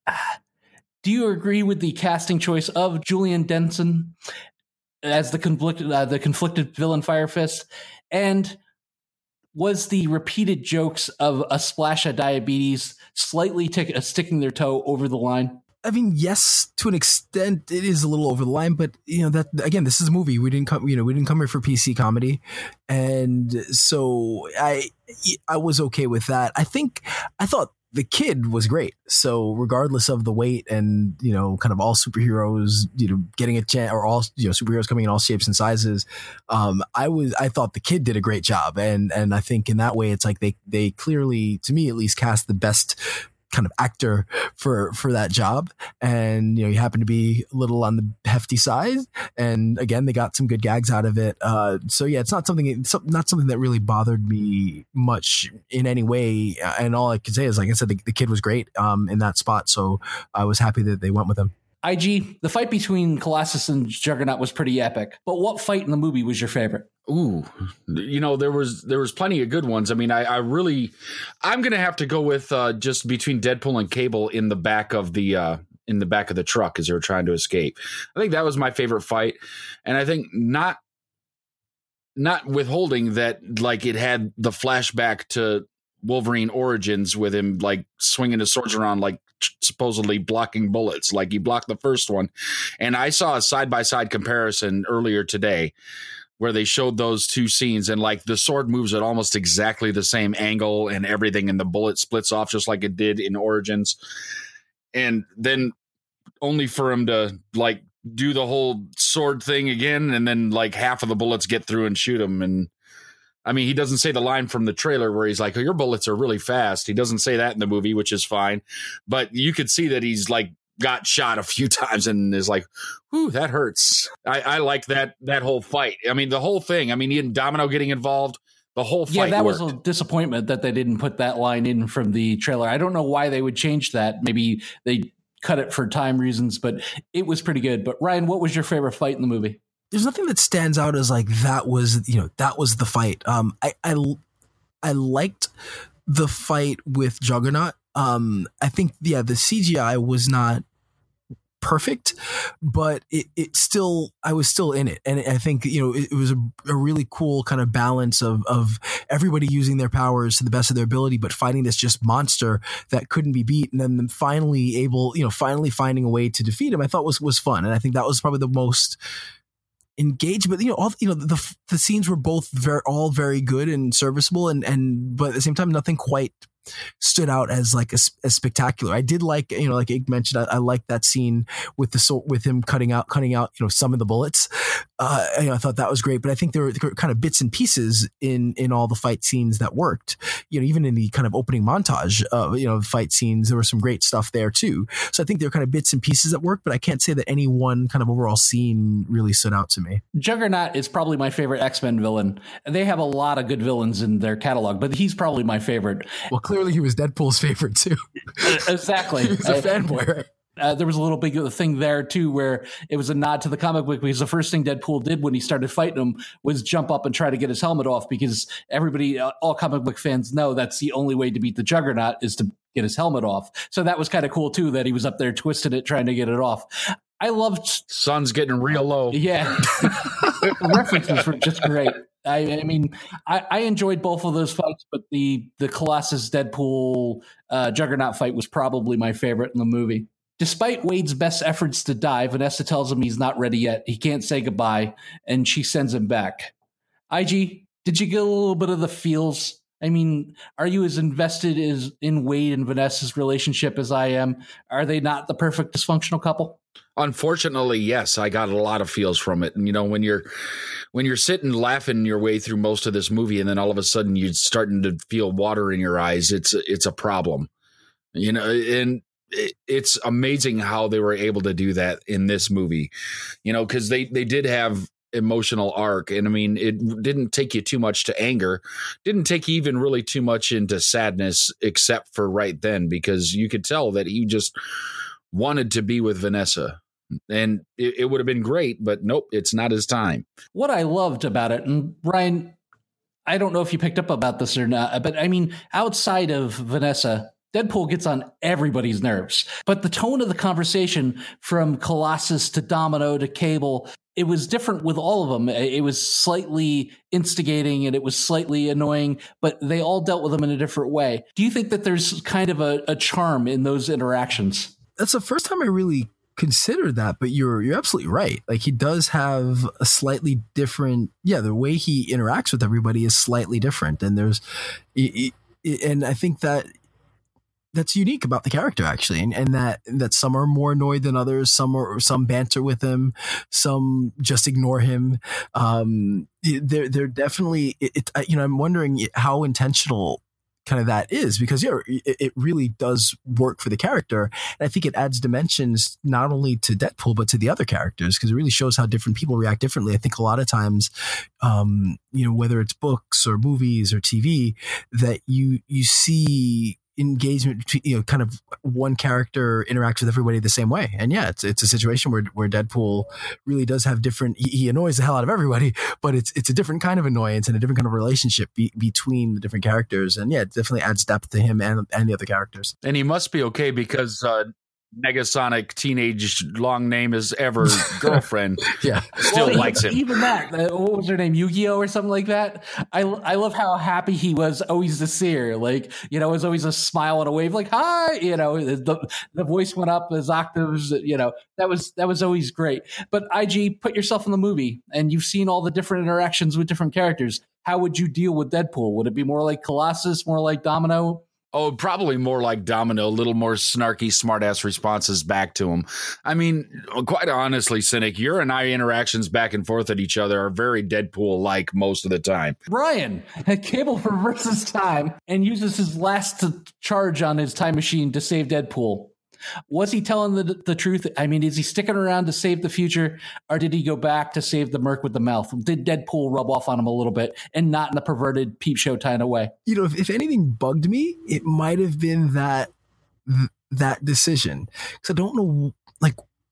do you agree with the casting choice of Julian Denson as the conflicted, uh, the conflicted villain Fire Fist? And was the repeated jokes of a splash of diabetes slightly t- uh, sticking their toe over the line? I mean, yes, to an extent, it is a little over the line, but you know that again, this is a movie. We didn't come, you know, we didn't come here for P C comedy, and so I, I was okay with that. I think I thought the kid was great. So regardless of the weight and you know, kind of all superheroes, you know, getting a chance, or all you know, superheroes coming in all shapes and sizes, um, I was, I thought the kid did a great job, and and I think in that way, it's like they they clearly, to me at least, cast the best kind of actor for for that job. And you know, he happened to be a little on the hefty side, and again, they got some good gags out of it. Uh so yeah, it's not something it's not something that really bothered me much in any way, and all I can say is, like I said, the, the kid was great um in that spot, so I was happy that they went with him. I G, the fight between Colossus and Juggernaut was pretty epic, but what fight in the movie was your favorite? Ooh, you know, there was there was plenty of good ones. I mean, I, I really, I'm going to have to go with uh, just between Deadpool and Cable in the back of the uh, in the back of the truck as they were trying to escape. I think that was my favorite fight. And I think not not withholding that, like, it had the flashback to Wolverine Origins with him like swinging his swords around, like supposedly blocking bullets, like he blocked the first one. And I saw a side by side comparison earlier today where they showed those two scenes, and like the sword moves at almost exactly the same angle and everything, and the bullet splits off just like it did in Origins. And then only for him to like do the whole sword thing again, and then like half of the bullets get through and shoot him. And I mean, he doesn't say the line from the trailer where he's like, oh, your bullets are really fast. He doesn't say that in the movie, which is fine. But you could see that he's like got shot a few times and is like, whew, that hurts. I, I like that that whole fight. I mean, the whole thing. I mean, he and Domino getting involved, the whole fight. Yeah, that worked. was a disappointment that they didn't put that line in from the trailer. I don't know why they would change that. Maybe they cut it for time reasons, but it was pretty good. But Ryan, what was your favorite fight in the movie? There's nothing that stands out as like that was, you know, that was the fight. Um, I, I, I liked the fight with Juggernaut. Um, I think, yeah, the C G I was not perfect, but it, it still, I was still in it. And I think, you know, it, it was a, a really cool kind of balance of, of everybody using their powers to the best of their ability, but fighting this just monster that couldn't be beat. And then finally able, you know, finally finding a way to defeat him, I thought was, was fun. And I think that was probably the most engaged, but you know, all, you know, the, the scenes were both very, all very good and serviceable, and, and, but at the same time, nothing quite stood out as like a, as spectacular. I did like, you know, like Ig mentioned, I, I liked that scene with the so with him cutting out, cutting out, you know, some of the bullets. Uh, you know, I thought that was great, but I think there were, there were kind of bits and pieces in in all the fight scenes that worked. You know, even in the kind of opening montage, uh, you know, fight scenes, there was some great stuff there too. So I think there were kind of bits and pieces that worked, but I can't say that any one kind of overall scene really stood out to me. Juggernaut is probably my favorite X-Men villain. They have a lot of good villains in their catalog, but he's probably my favorite. Well, clearly he was Deadpool's favorite too. Exactly. He was a fanboy, right? Uh, there was a little big thing there too, where it was a nod to the comic book, because the first thing Deadpool did when he started fighting him was jump up and try to get his helmet off, because everybody, uh, all comic book fans know that's the only way to beat the Juggernaut is to get his helmet off. So that was kind of cool too, that he was up there twisting it, trying to get it off. I loved Sun's getting real low. Yeah. The references were just great. I, I mean, I, I enjoyed both of those fights, but the the Colossus Deadpool uh, Juggernaut fight was probably my favorite in the movie. Despite Wade's best efforts to die, Vanessa tells him he's not ready yet. He can't say goodbye, and she sends him back. I G, did you get a little bit of the feels? I mean, are you as invested as in Wade and Vanessa's relationship as I am? Are they not the perfect dysfunctional couple? Unfortunately, yes, I got a lot of feels from it. And, you know, when you're when you're sitting laughing your way through most of this movie and then all of a sudden you're starting to feel water in your eyes, it's it's a problem. You know, and it, it's amazing how they were able to do that in this movie, you know, because they, they did have emotional arc. And I mean, it didn't take you too much to anger, didn't take you even really too much into sadness, except for right then, because you could tell that he just wanted to be with Vanessa. And it, it would have been great, but nope, it's not his time. What I loved about it, and Ryan, I don't know if you picked up about this or not, but I mean, outside of Vanessa, Deadpool gets on everybody's nerves. But the tone of the conversation from Colossus to Domino to Cable, it was different with all of them. It was slightly instigating and it was slightly annoying, but they all dealt with them in a different way. Do you think that there's kind of a, a charm in those interactions? That's the first time I really considered that, but you're you're absolutely right. Like, he does have a slightly different, yeah, the way he interacts with everybody is slightly different. And there's, and I think that that's unique about the character, actually, and, and that that some are more annoyed than others, some are some banter with him, some just ignore him. Um, they're they're definitely, it, it, you know, I'm wondering how intentional kind of that is, because yeah, it, it really does work for the character, and I think it adds dimensions not only to Deadpool but to the other characters, because it really shows how different people react differently. I think a lot of times, um, you know, whether it's books or movies or T V, that you you see engagement between, you know, kind of one character interacts with everybody the same way. And yeah, it's it's a situation where where Deadpool really does have different, he, he annoys the hell out of everybody, but it's it's a different kind of annoyance and a different kind of relationship be, between the different characters. And yeah, it definitely adds depth to him and and the other characters. And he must be okay, because uh Negasonic teenage long name is ever girlfriend yeah still well, likes even, him. Even that, uh, what was her name, Yu-Gi-Oh or something like that. I I love how happy he was always to see her. Like, you know, it was always a smile and a wave, like hi. You know, the the voice went up as octaves. You know, that was that was always great. But I G, put yourself in the movie, and you've seen all the different interactions with different characters. How would you deal with Deadpool? Would it be more like Colossus, more like Domino? Oh, probably more like Domino, a little more snarky, smart-ass responses back to him. I mean, quite honestly, Cynic, your and I interactions back and forth at each other are very Deadpool-like most of the time. Ryan, Cable reverses time and uses his last charge on his time machine to save Deadpool. Was he telling the the truth? I mean, is he sticking around to save the future, or did he go back to save the merc with the mouth? Did Deadpool rub off on him a little bit, and not in a perverted peep show kind of way? You know, if, if anything bugged me, it might have been that th- that decision, because I don't know, like,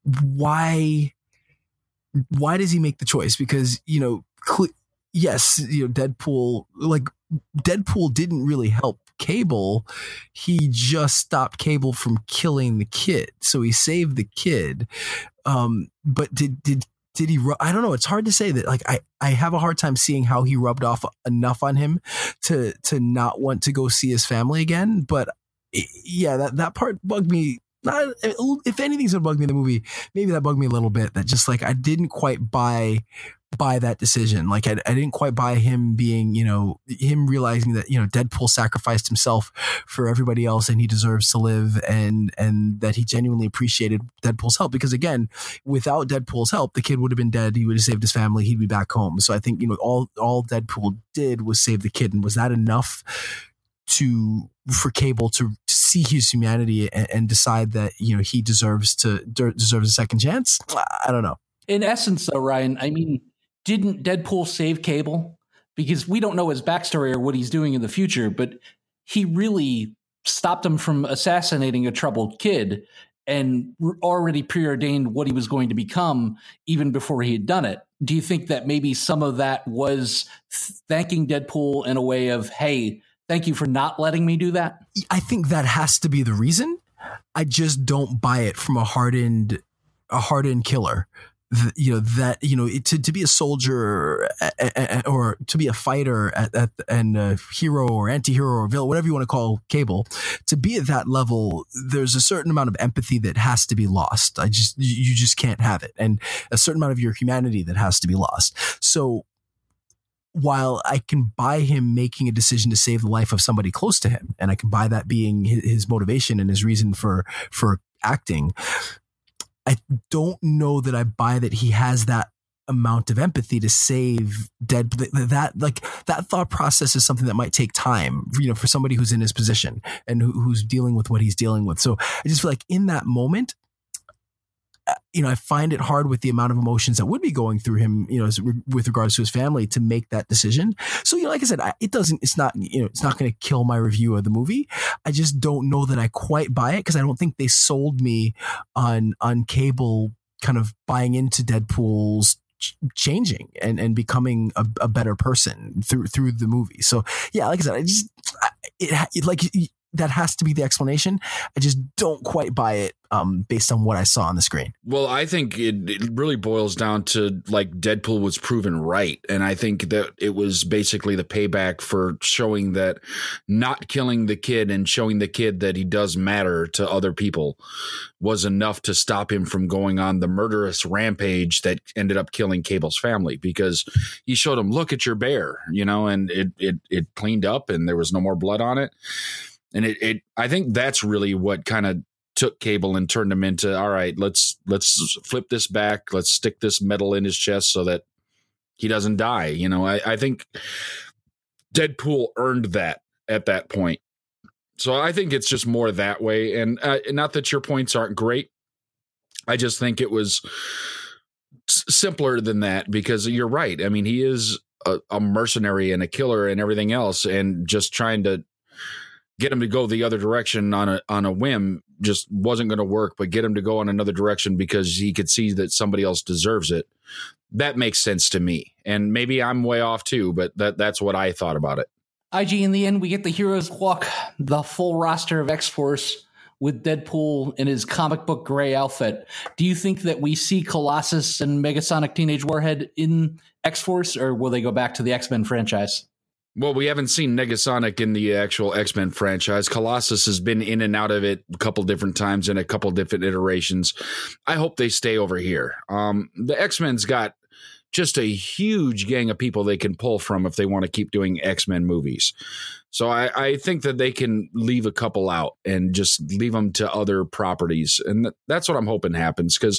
why why does he make the choice? Because, you know, cl- yes, you know, Deadpool, like Deadpool didn't really help Cable. He just stopped Cable from killing the kid, so he saved the kid. Um, but did did did he? I don't know. It's hard to say that. Like, I I have a hard time seeing how he rubbed off enough on him to to not want to go see his family again. But yeah, that that part bugged me. Not, if anything's gonna bug me in the movie, maybe that bugged me a little bit. That just, like, I didn't quite buy buy that decision. Like, I, I didn't quite buy him being, you know, him realizing that, you know, Deadpool sacrificed himself for everybody else and he deserves to live, and and that he genuinely appreciated Deadpool's help. Because again, without Deadpool's help, the kid would have been dead. He would have saved his family. He'd be back home. So I think, you know, all all Deadpool did was save the kid. And was that enough to for Cable to see his humanity and, and decide that, you know, he deserves to de- deserves a second chance? I don't know. In essence, though, Ryan, I mean, didn't Deadpool save Cable? Because we don't know his backstory or what he's doing in the future, but he really stopped him from assassinating a troubled kid and already preordained what he was going to become even before he had done it. Do you think that maybe some of that was thanking Deadpool in a way of, hey, thank you for not letting me do that? I think that has to be the reason. I just don't buy it from a hardened, a hardened killer. The, you know, that, you know, to, to be a soldier or to be a fighter at, at, and a hero or anti-hero or villain, whatever you want to call Cable, to be at that level, there's a certain amount of empathy that has to be lost. I just, you just can't have it. And a certain amount of your humanity that has to be lost. So while I can buy him making a decision to save the life of somebody close to him, and I can buy that being his, his motivation and his reason for, for acting, I don't know that I buy that he has that amount of empathy to save Deadpool. That like that thought process is something that might take time, you know, for somebody who's in his position and who, who's dealing with what he's dealing with. So I just feel like in that moment, you know, I find it hard with the amount of emotions that would be going through him, you know, with regards to his family to make that decision. So, you know, like I said, I, it doesn't, it's not, you know, it's not going to kill my review of the movie. I just don't know that I quite buy it because I don't think they sold me on, on Cable kind of buying into Deadpool's changing and, and becoming a, a better person through, through the movie. So yeah, like I said, I just, it, it like that has to be the explanation. I just don't quite buy it um, based on what I saw on the screen. Well, I think it, it really boils down to like Deadpool was proven right. And I think that it was basically the payback for showing that not killing the kid and showing the kid that he does matter to other people was enough to stop him from going on the murderous rampage that ended up killing Cable's family, because he showed him, look at your bear, you know, and it, it, it cleaned up and there was no more blood on it. And it, it, I think that's really what kind of took Cable and turned him into, all right, let's, let's flip this back. Let's stick this metal in his chest so that he doesn't die. You know, I, I think Deadpool earned that at that point. So I think it's just more that way. And uh, not that your points aren't great. I just think it was s- simpler than that, because you're right. I mean, he is a, a mercenary and a killer and everything else. And just trying to get him to go the other direction on a on a whim just wasn't going to work, but get him to go in another direction because he could see that somebody else deserves it. That makes sense to me. And maybe I'm way off too, but that that's what I thought about it. I G, in the end, we get the heroes walk the full roster of X-Force with Deadpool in his comic book gray outfit. Do you think that we see Colossus and Megasonic Teenage Warhead in X-Force, or will they go back to the X-Men franchise? Well, we haven't seen Negasonic in the actual X-Men franchise. Colossus has been in and out of it a couple different times in a couple different iterations. I hope they stay over here. Um, the X-Men's got just a huge gang of people they can pull from if they want to keep doing X-Men movies. So I, I think that they can leave a couple out and just leave them to other properties. And th- that's what I'm hoping happens, because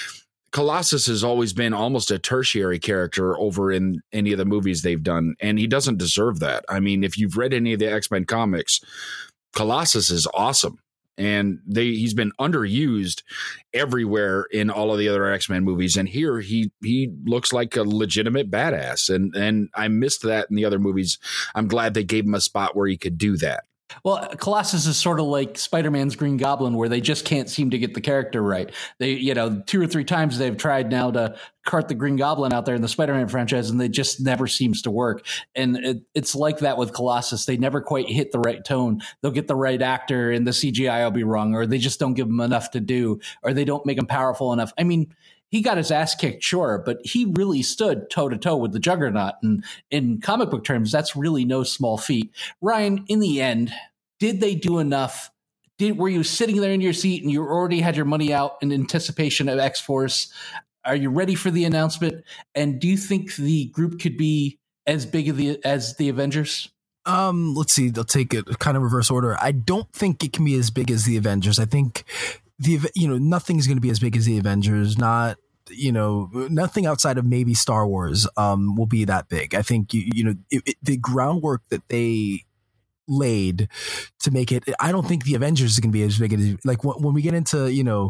Colossus has always been almost a tertiary character over in any of the movies they've done, and he doesn't deserve that. I mean, if you've read any of the X-Men comics, Colossus is awesome, and they he's been underused everywhere in all of the other X-Men movies, and here he he looks like a legitimate badass, and and I missed that in the other movies. I'm glad they gave him a spot where he could do that. Well, Colossus is sort of like Spider-Man's Green Goblin, where they just can't seem to get the character right. They, you know, two or three times they've tried now to cart the Green Goblin out there in the Spider-Man franchise, and it just never seems to work. And it, it's like that with Colossus. They never quite hit the right tone. They'll get the right actor, and the C G I will be wrong, or they just don't give him enough to do, or they don't make him powerful enough. I mean, he got his ass kicked, sure, but he really stood toe-to-toe with the Juggernaut. And in comic book terms, that's really no small feat. Ryan, in the end, did they do enough? Did were you sitting there in your seat and you already had your money out in anticipation of X-Force? Are you ready for the announcement? And do you think the group could be as big as the, as the Avengers? Um, let's see. They'll take it kind of reverse order. I don't think it can be as big as the Avengers. I think the you know nothing's going to be as big as the Avengers. Not you know nothing outside of maybe Star Wars um will be that big. I think you you know it, it, the groundwork that they laid to make it. I don't think the Avengers is going to be as big as like when, when we get into you know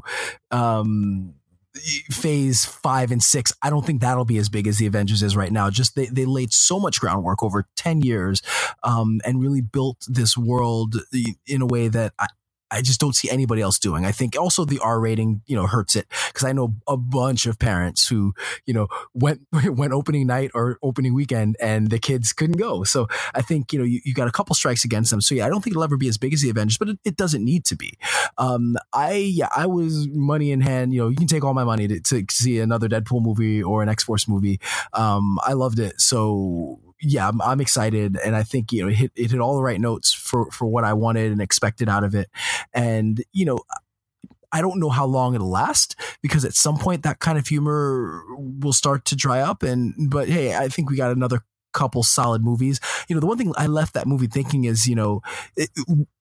um phase five and six. I don't think that'll be as big as the Avengers is right now. Just they, they laid so much groundwork over ten years um, and really built this world in a way that I, I just don't see anybody else doing. I think also the R rating, you know, hurts it because I know a bunch of parents who, you know, went went opening night or opening weekend and the kids couldn't go. So I think, you know, you, you got a couple strikes against them. So yeah, I don't think it'll ever be as big as the Avengers, but it, it doesn't need to be. Um, I yeah, I was money in hand. You know, you can take all my money to, to see another Deadpool movie or an X-Force movie. Um, I loved it. So yeah, I'm, I'm excited, and I think you know it hit, it hit all the right notes for for what I wanted and expected out of it. And you know, I don't know how long it'll last because at some point that kind of humor will start to dry up. And but hey, I think we got another couple solid movies. You know, the one thing I left that movie thinking is, you know, it,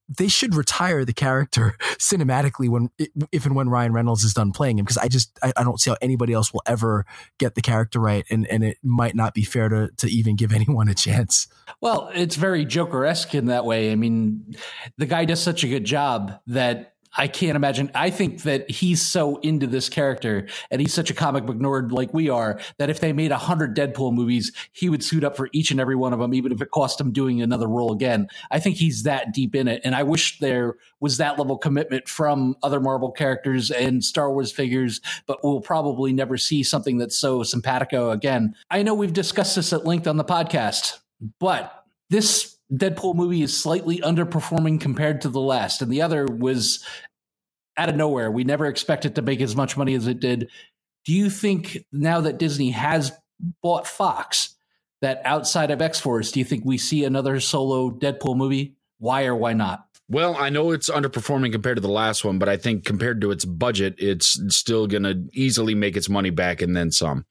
they should retire the character cinematically when, if and when Ryan Reynolds is done playing him, because I just I, I don't see how anybody else will ever get the character right, and and it might not be fair to to even give anyone a chance. Well, it's very Joker-esque in that way. I mean, the guy does such a good job that I can't imagine. I think that he's so into this character and he's such a comic book nerd like we are that if they made a hundred Deadpool movies, he would suit up for each and every one of them, even if it cost him doing another role again. I think he's that deep in it. And I wish there was that level of commitment from other Marvel characters and Star Wars figures, but we'll probably never see something that's so simpatico again. I know we've discussed this at length on the podcast, but this Deadpool movie is slightly underperforming compared to the last, and the other was out of nowhere. We never expected to make as much money as it did. Do you think now that Disney has bought Fox, that outside of X-Force, do you think we see another solo Deadpool movie? Why or why not? Well, I know it's underperforming compared to the last one, but I think compared to its budget, it's still going to easily make its money back and then some.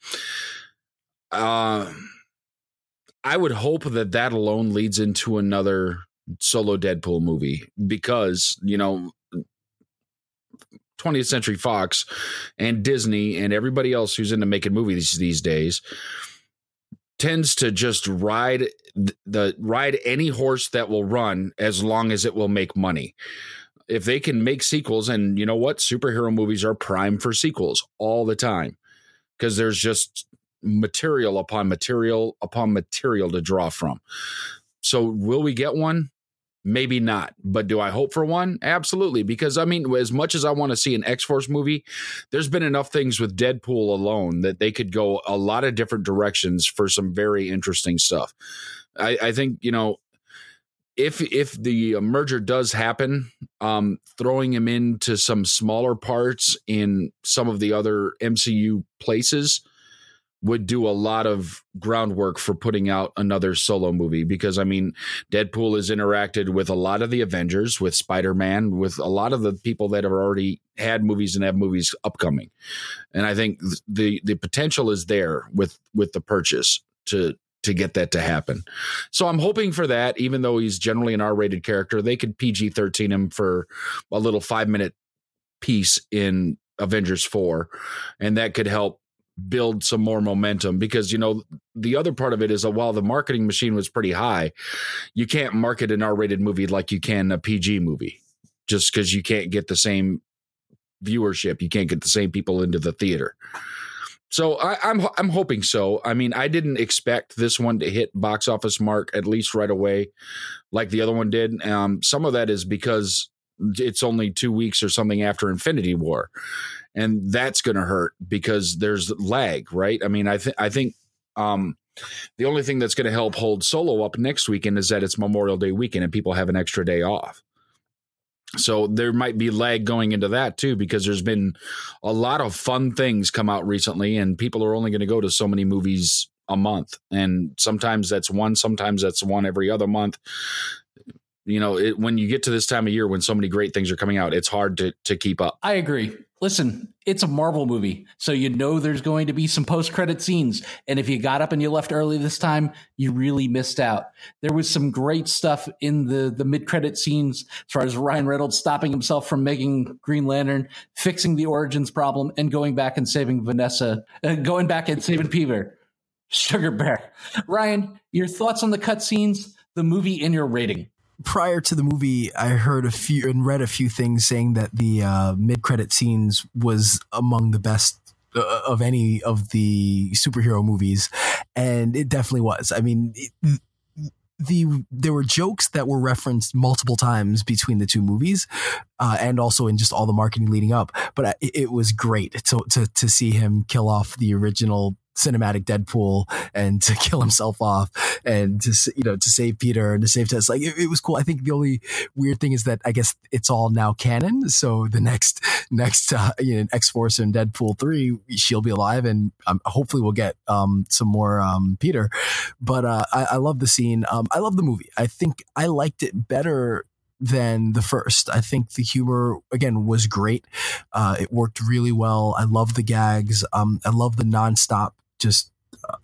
Uh I would hope that that alone leads into another solo Deadpool movie because, you know, twentieth Century Fox and Disney and everybody else who's into making movies these days tends to just ride the ride any horse that will run as long as it will make money. If they can make sequels, and you know what? Superhero movies are prime for sequels all the time because there's just material upon material upon material to draw from. So will we get one? Maybe not. But do I hope for one? Absolutely. Because I mean, as much as I want to see an X-Force movie, there's been enough things with Deadpool alone that they could go a lot of different directions for some very interesting stuff. I, I think, you know, if if the merger does happen, um, throwing him into some smaller parts in some of the other M C U places would do a lot of groundwork for putting out another solo movie because, I mean, Deadpool has interacted with a lot of the Avengers, with Spider-Man, with a lot of the people that have already had movies and have movies upcoming. And I think the the potential is there with with the purchase to to get that to happen. So I'm hoping for that, even though he's generally an R-rated character. They could P G thirteen him for a little five-minute piece in Avengers four, and that could help build some more momentum because, you know, the other part of it is that while the marketing machine was pretty high, you can't market an R-rated movie like you can a P G movie just because you can't get the same viewership. You can't get the same people into the theater. So I, I'm I'm hoping so. I mean, I didn't expect this one to hit box office mark at least right away like the other one did. Um, some of that is because it's only two weeks or something after Infinity War. And that's going to hurt because there's lag, right? I mean, I think I think um, the only thing that's going to help hold Solo up next weekend is that it's Memorial Day weekend and people have an extra day off. So there might be lag going into that too, because there's been a lot of fun things come out recently and people are only going to go to so many movies a month. And sometimes that's one, sometimes that's one every other month. You know, it, when you get to this time of year when so many great things are coming out, it's hard to to keep up. I agree. Listen, it's a Marvel movie, so you know there's going to be some post-credit scenes. And if you got up and you left early this time, you really missed out. There was some great stuff in the, the mid-credit scenes as far as Ryan Reynolds stopping himself from making Green Lantern, fixing the Origins problem, and going back and saving Vanessa, uh, going back and saving Peter. Sugar Bear. Ryan, your thoughts on the cutscenes, the movie, and your rating? Prior to the movie, I heard a few and read a few things saying that the uh, mid-credit scenes was among the best uh, of any of the superhero movies, and it definitely was. I mean, it, the there were jokes that were referenced multiple times between the two movies, uh, and also in just all the marketing leading up. But it, it was great to, to to see him kill off the original cinematic Deadpool and to kill himself off and to, you know, to save Peter and to save Tess. Like it, it was cool. I think the only weird thing is that I guess it's all now canon. So the next, next, uh, you know, X-Force and Deadpool three, she'll be alive and um, hopefully we'll get um, some more um, Peter. But uh, I, I love the scene. Um, I love the movie. I think I liked it better than the first. I think the humor, again, was great. Uh, it worked really well. I love the gags. Um, I love the nonstop, just, uh,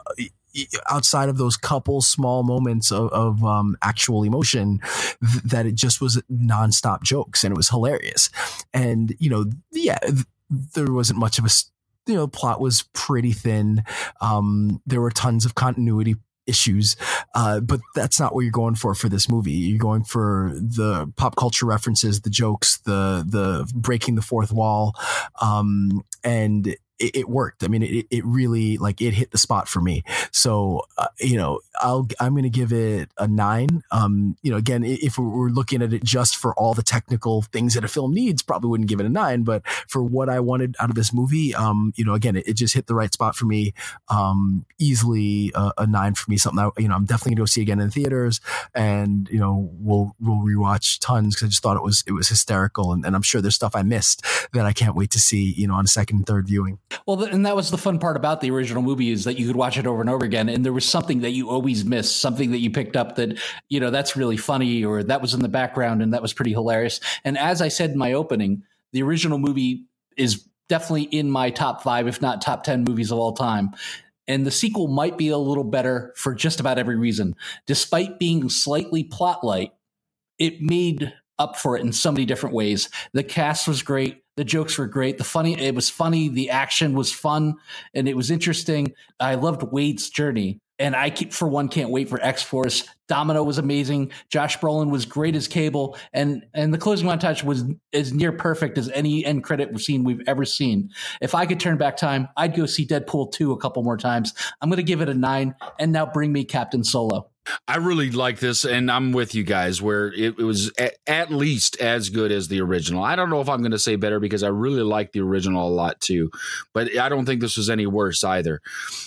outside of those couple small moments of, of um, actual emotion, th- that it just was nonstop jokes and it was hilarious. And, you know, yeah, th- there wasn't much of a, you know, plot was pretty thin. Um, there were tons of continuity issues, uh, but that's not what you're going for for this movie. You're going for the pop culture references, the jokes, the the breaking the fourth wall, um, and it, it worked. I mean, it, it really, like, it hit the spot for me. So, uh, you know, I'll, I'm going to give it a nine. Um, you know, again, if we're looking at it just for all the technical things that a film needs, probably wouldn't give it a nine, but for what I wanted out of this movie, um, you know, again, it, it just hit the right spot for me. Um, easily a, a nine for me, something I, you know, I'm definitely going to go see again in theaters, and, you know, we'll, we'll rewatch tons, because I just thought it was, it was hysterical. And, and I'm sure there's stuff I missed that I can't wait to see, you know, on a second and third viewing. Well, and that was the fun part about the original movie, is that you could watch it over and over again, and there was something that you always missed, something that you picked up that, you know, that's really funny, or that was in the background and that was pretty hilarious. And as I said in my opening, the original movie is definitely in my top five, if not top ten movies of all time. And the sequel might be a little better for just about every reason. Despite being slightly plot light, it made up for it in so many different ways. The cast was great. The jokes were great. The funny, it was funny. The action was fun, and it was interesting. I loved Wade's journey, and I keep, for one, can't wait for X-Force. Domino was amazing. Josh Brolin was great as Cable, and and the closing montage was as near perfect as any end credit scene we've ever seen. If I could turn back time, I'd go see Deadpool two a couple more times. I'm going to give it a nine, and now bring me Captain Solo. I really like this, and I'm with you guys, where it, it was at, at least as good as the original. I don't know if I'm going to say better, because I really like the original a lot too, but I don't think this was any worse either.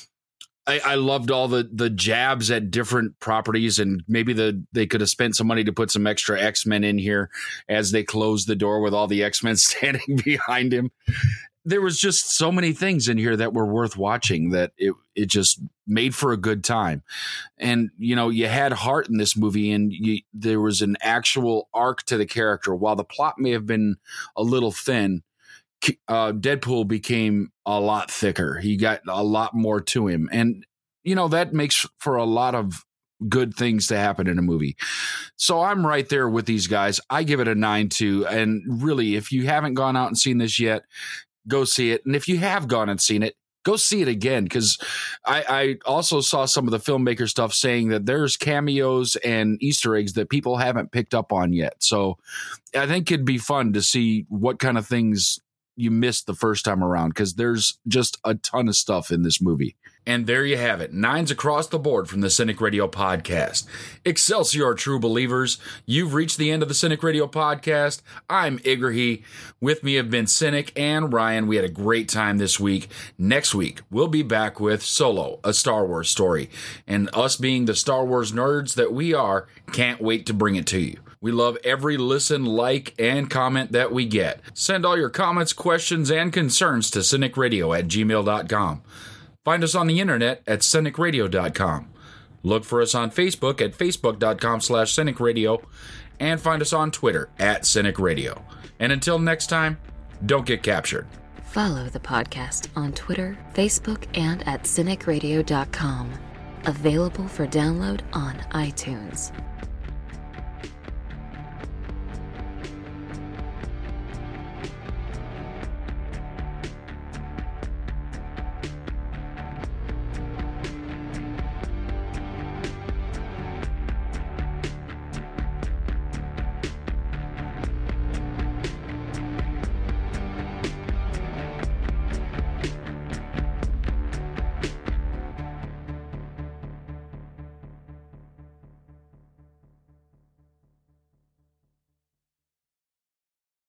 I, I loved all the the jabs at different properties, and maybe the they could have spent some money to put some extra X-Men in here as they closed the door with all the X-Men standing behind him. There was just so many things in here that were worth watching, that it it just made for a good time. And, you know, you had heart in this movie, and you, there was an actual arc to the character. While the plot may have been a little thin, uh, Deadpool became a lot thicker. He got a lot more to him. And, you know, that makes for a lot of good things to happen in a movie. So I'm right there with these guys. I give it a nine too. And really, if you haven't gone out and seen this yet, go see it. And if you have gone and seen it, go see it again, because I, I also saw some of the filmmaker stuff saying that there's cameos and Easter eggs that people haven't picked up on yet. So I think it'd be fun to see what kind of things you missed the first time around, because there's just a ton of stuff in this movie. And there you have it. Nines across the board from the Cynic Radio Podcast. Excelsior, true believers. You've reached the end of the Cynic Radio Podcast. I'm Igrahi. With me have been Cynic and Ryan. We had a great time this week. Next week, we'll be back with Solo, a Star Wars story. And us being the Star Wars nerds that we are, can't wait to bring it to you. We love every listen, like, and comment that we get. Send all your comments, questions, and concerns to cynic radio at gmail dot com. Find us on the internet at cynic radio dot com. Look for us on Facebook at facebook dot com slash cynic radio, and find us on Twitter at Cynic Radio. And until next time, don't get captured. Follow the podcast on Twitter, Facebook, and at cynic radio dot com. Available for download on iTunes.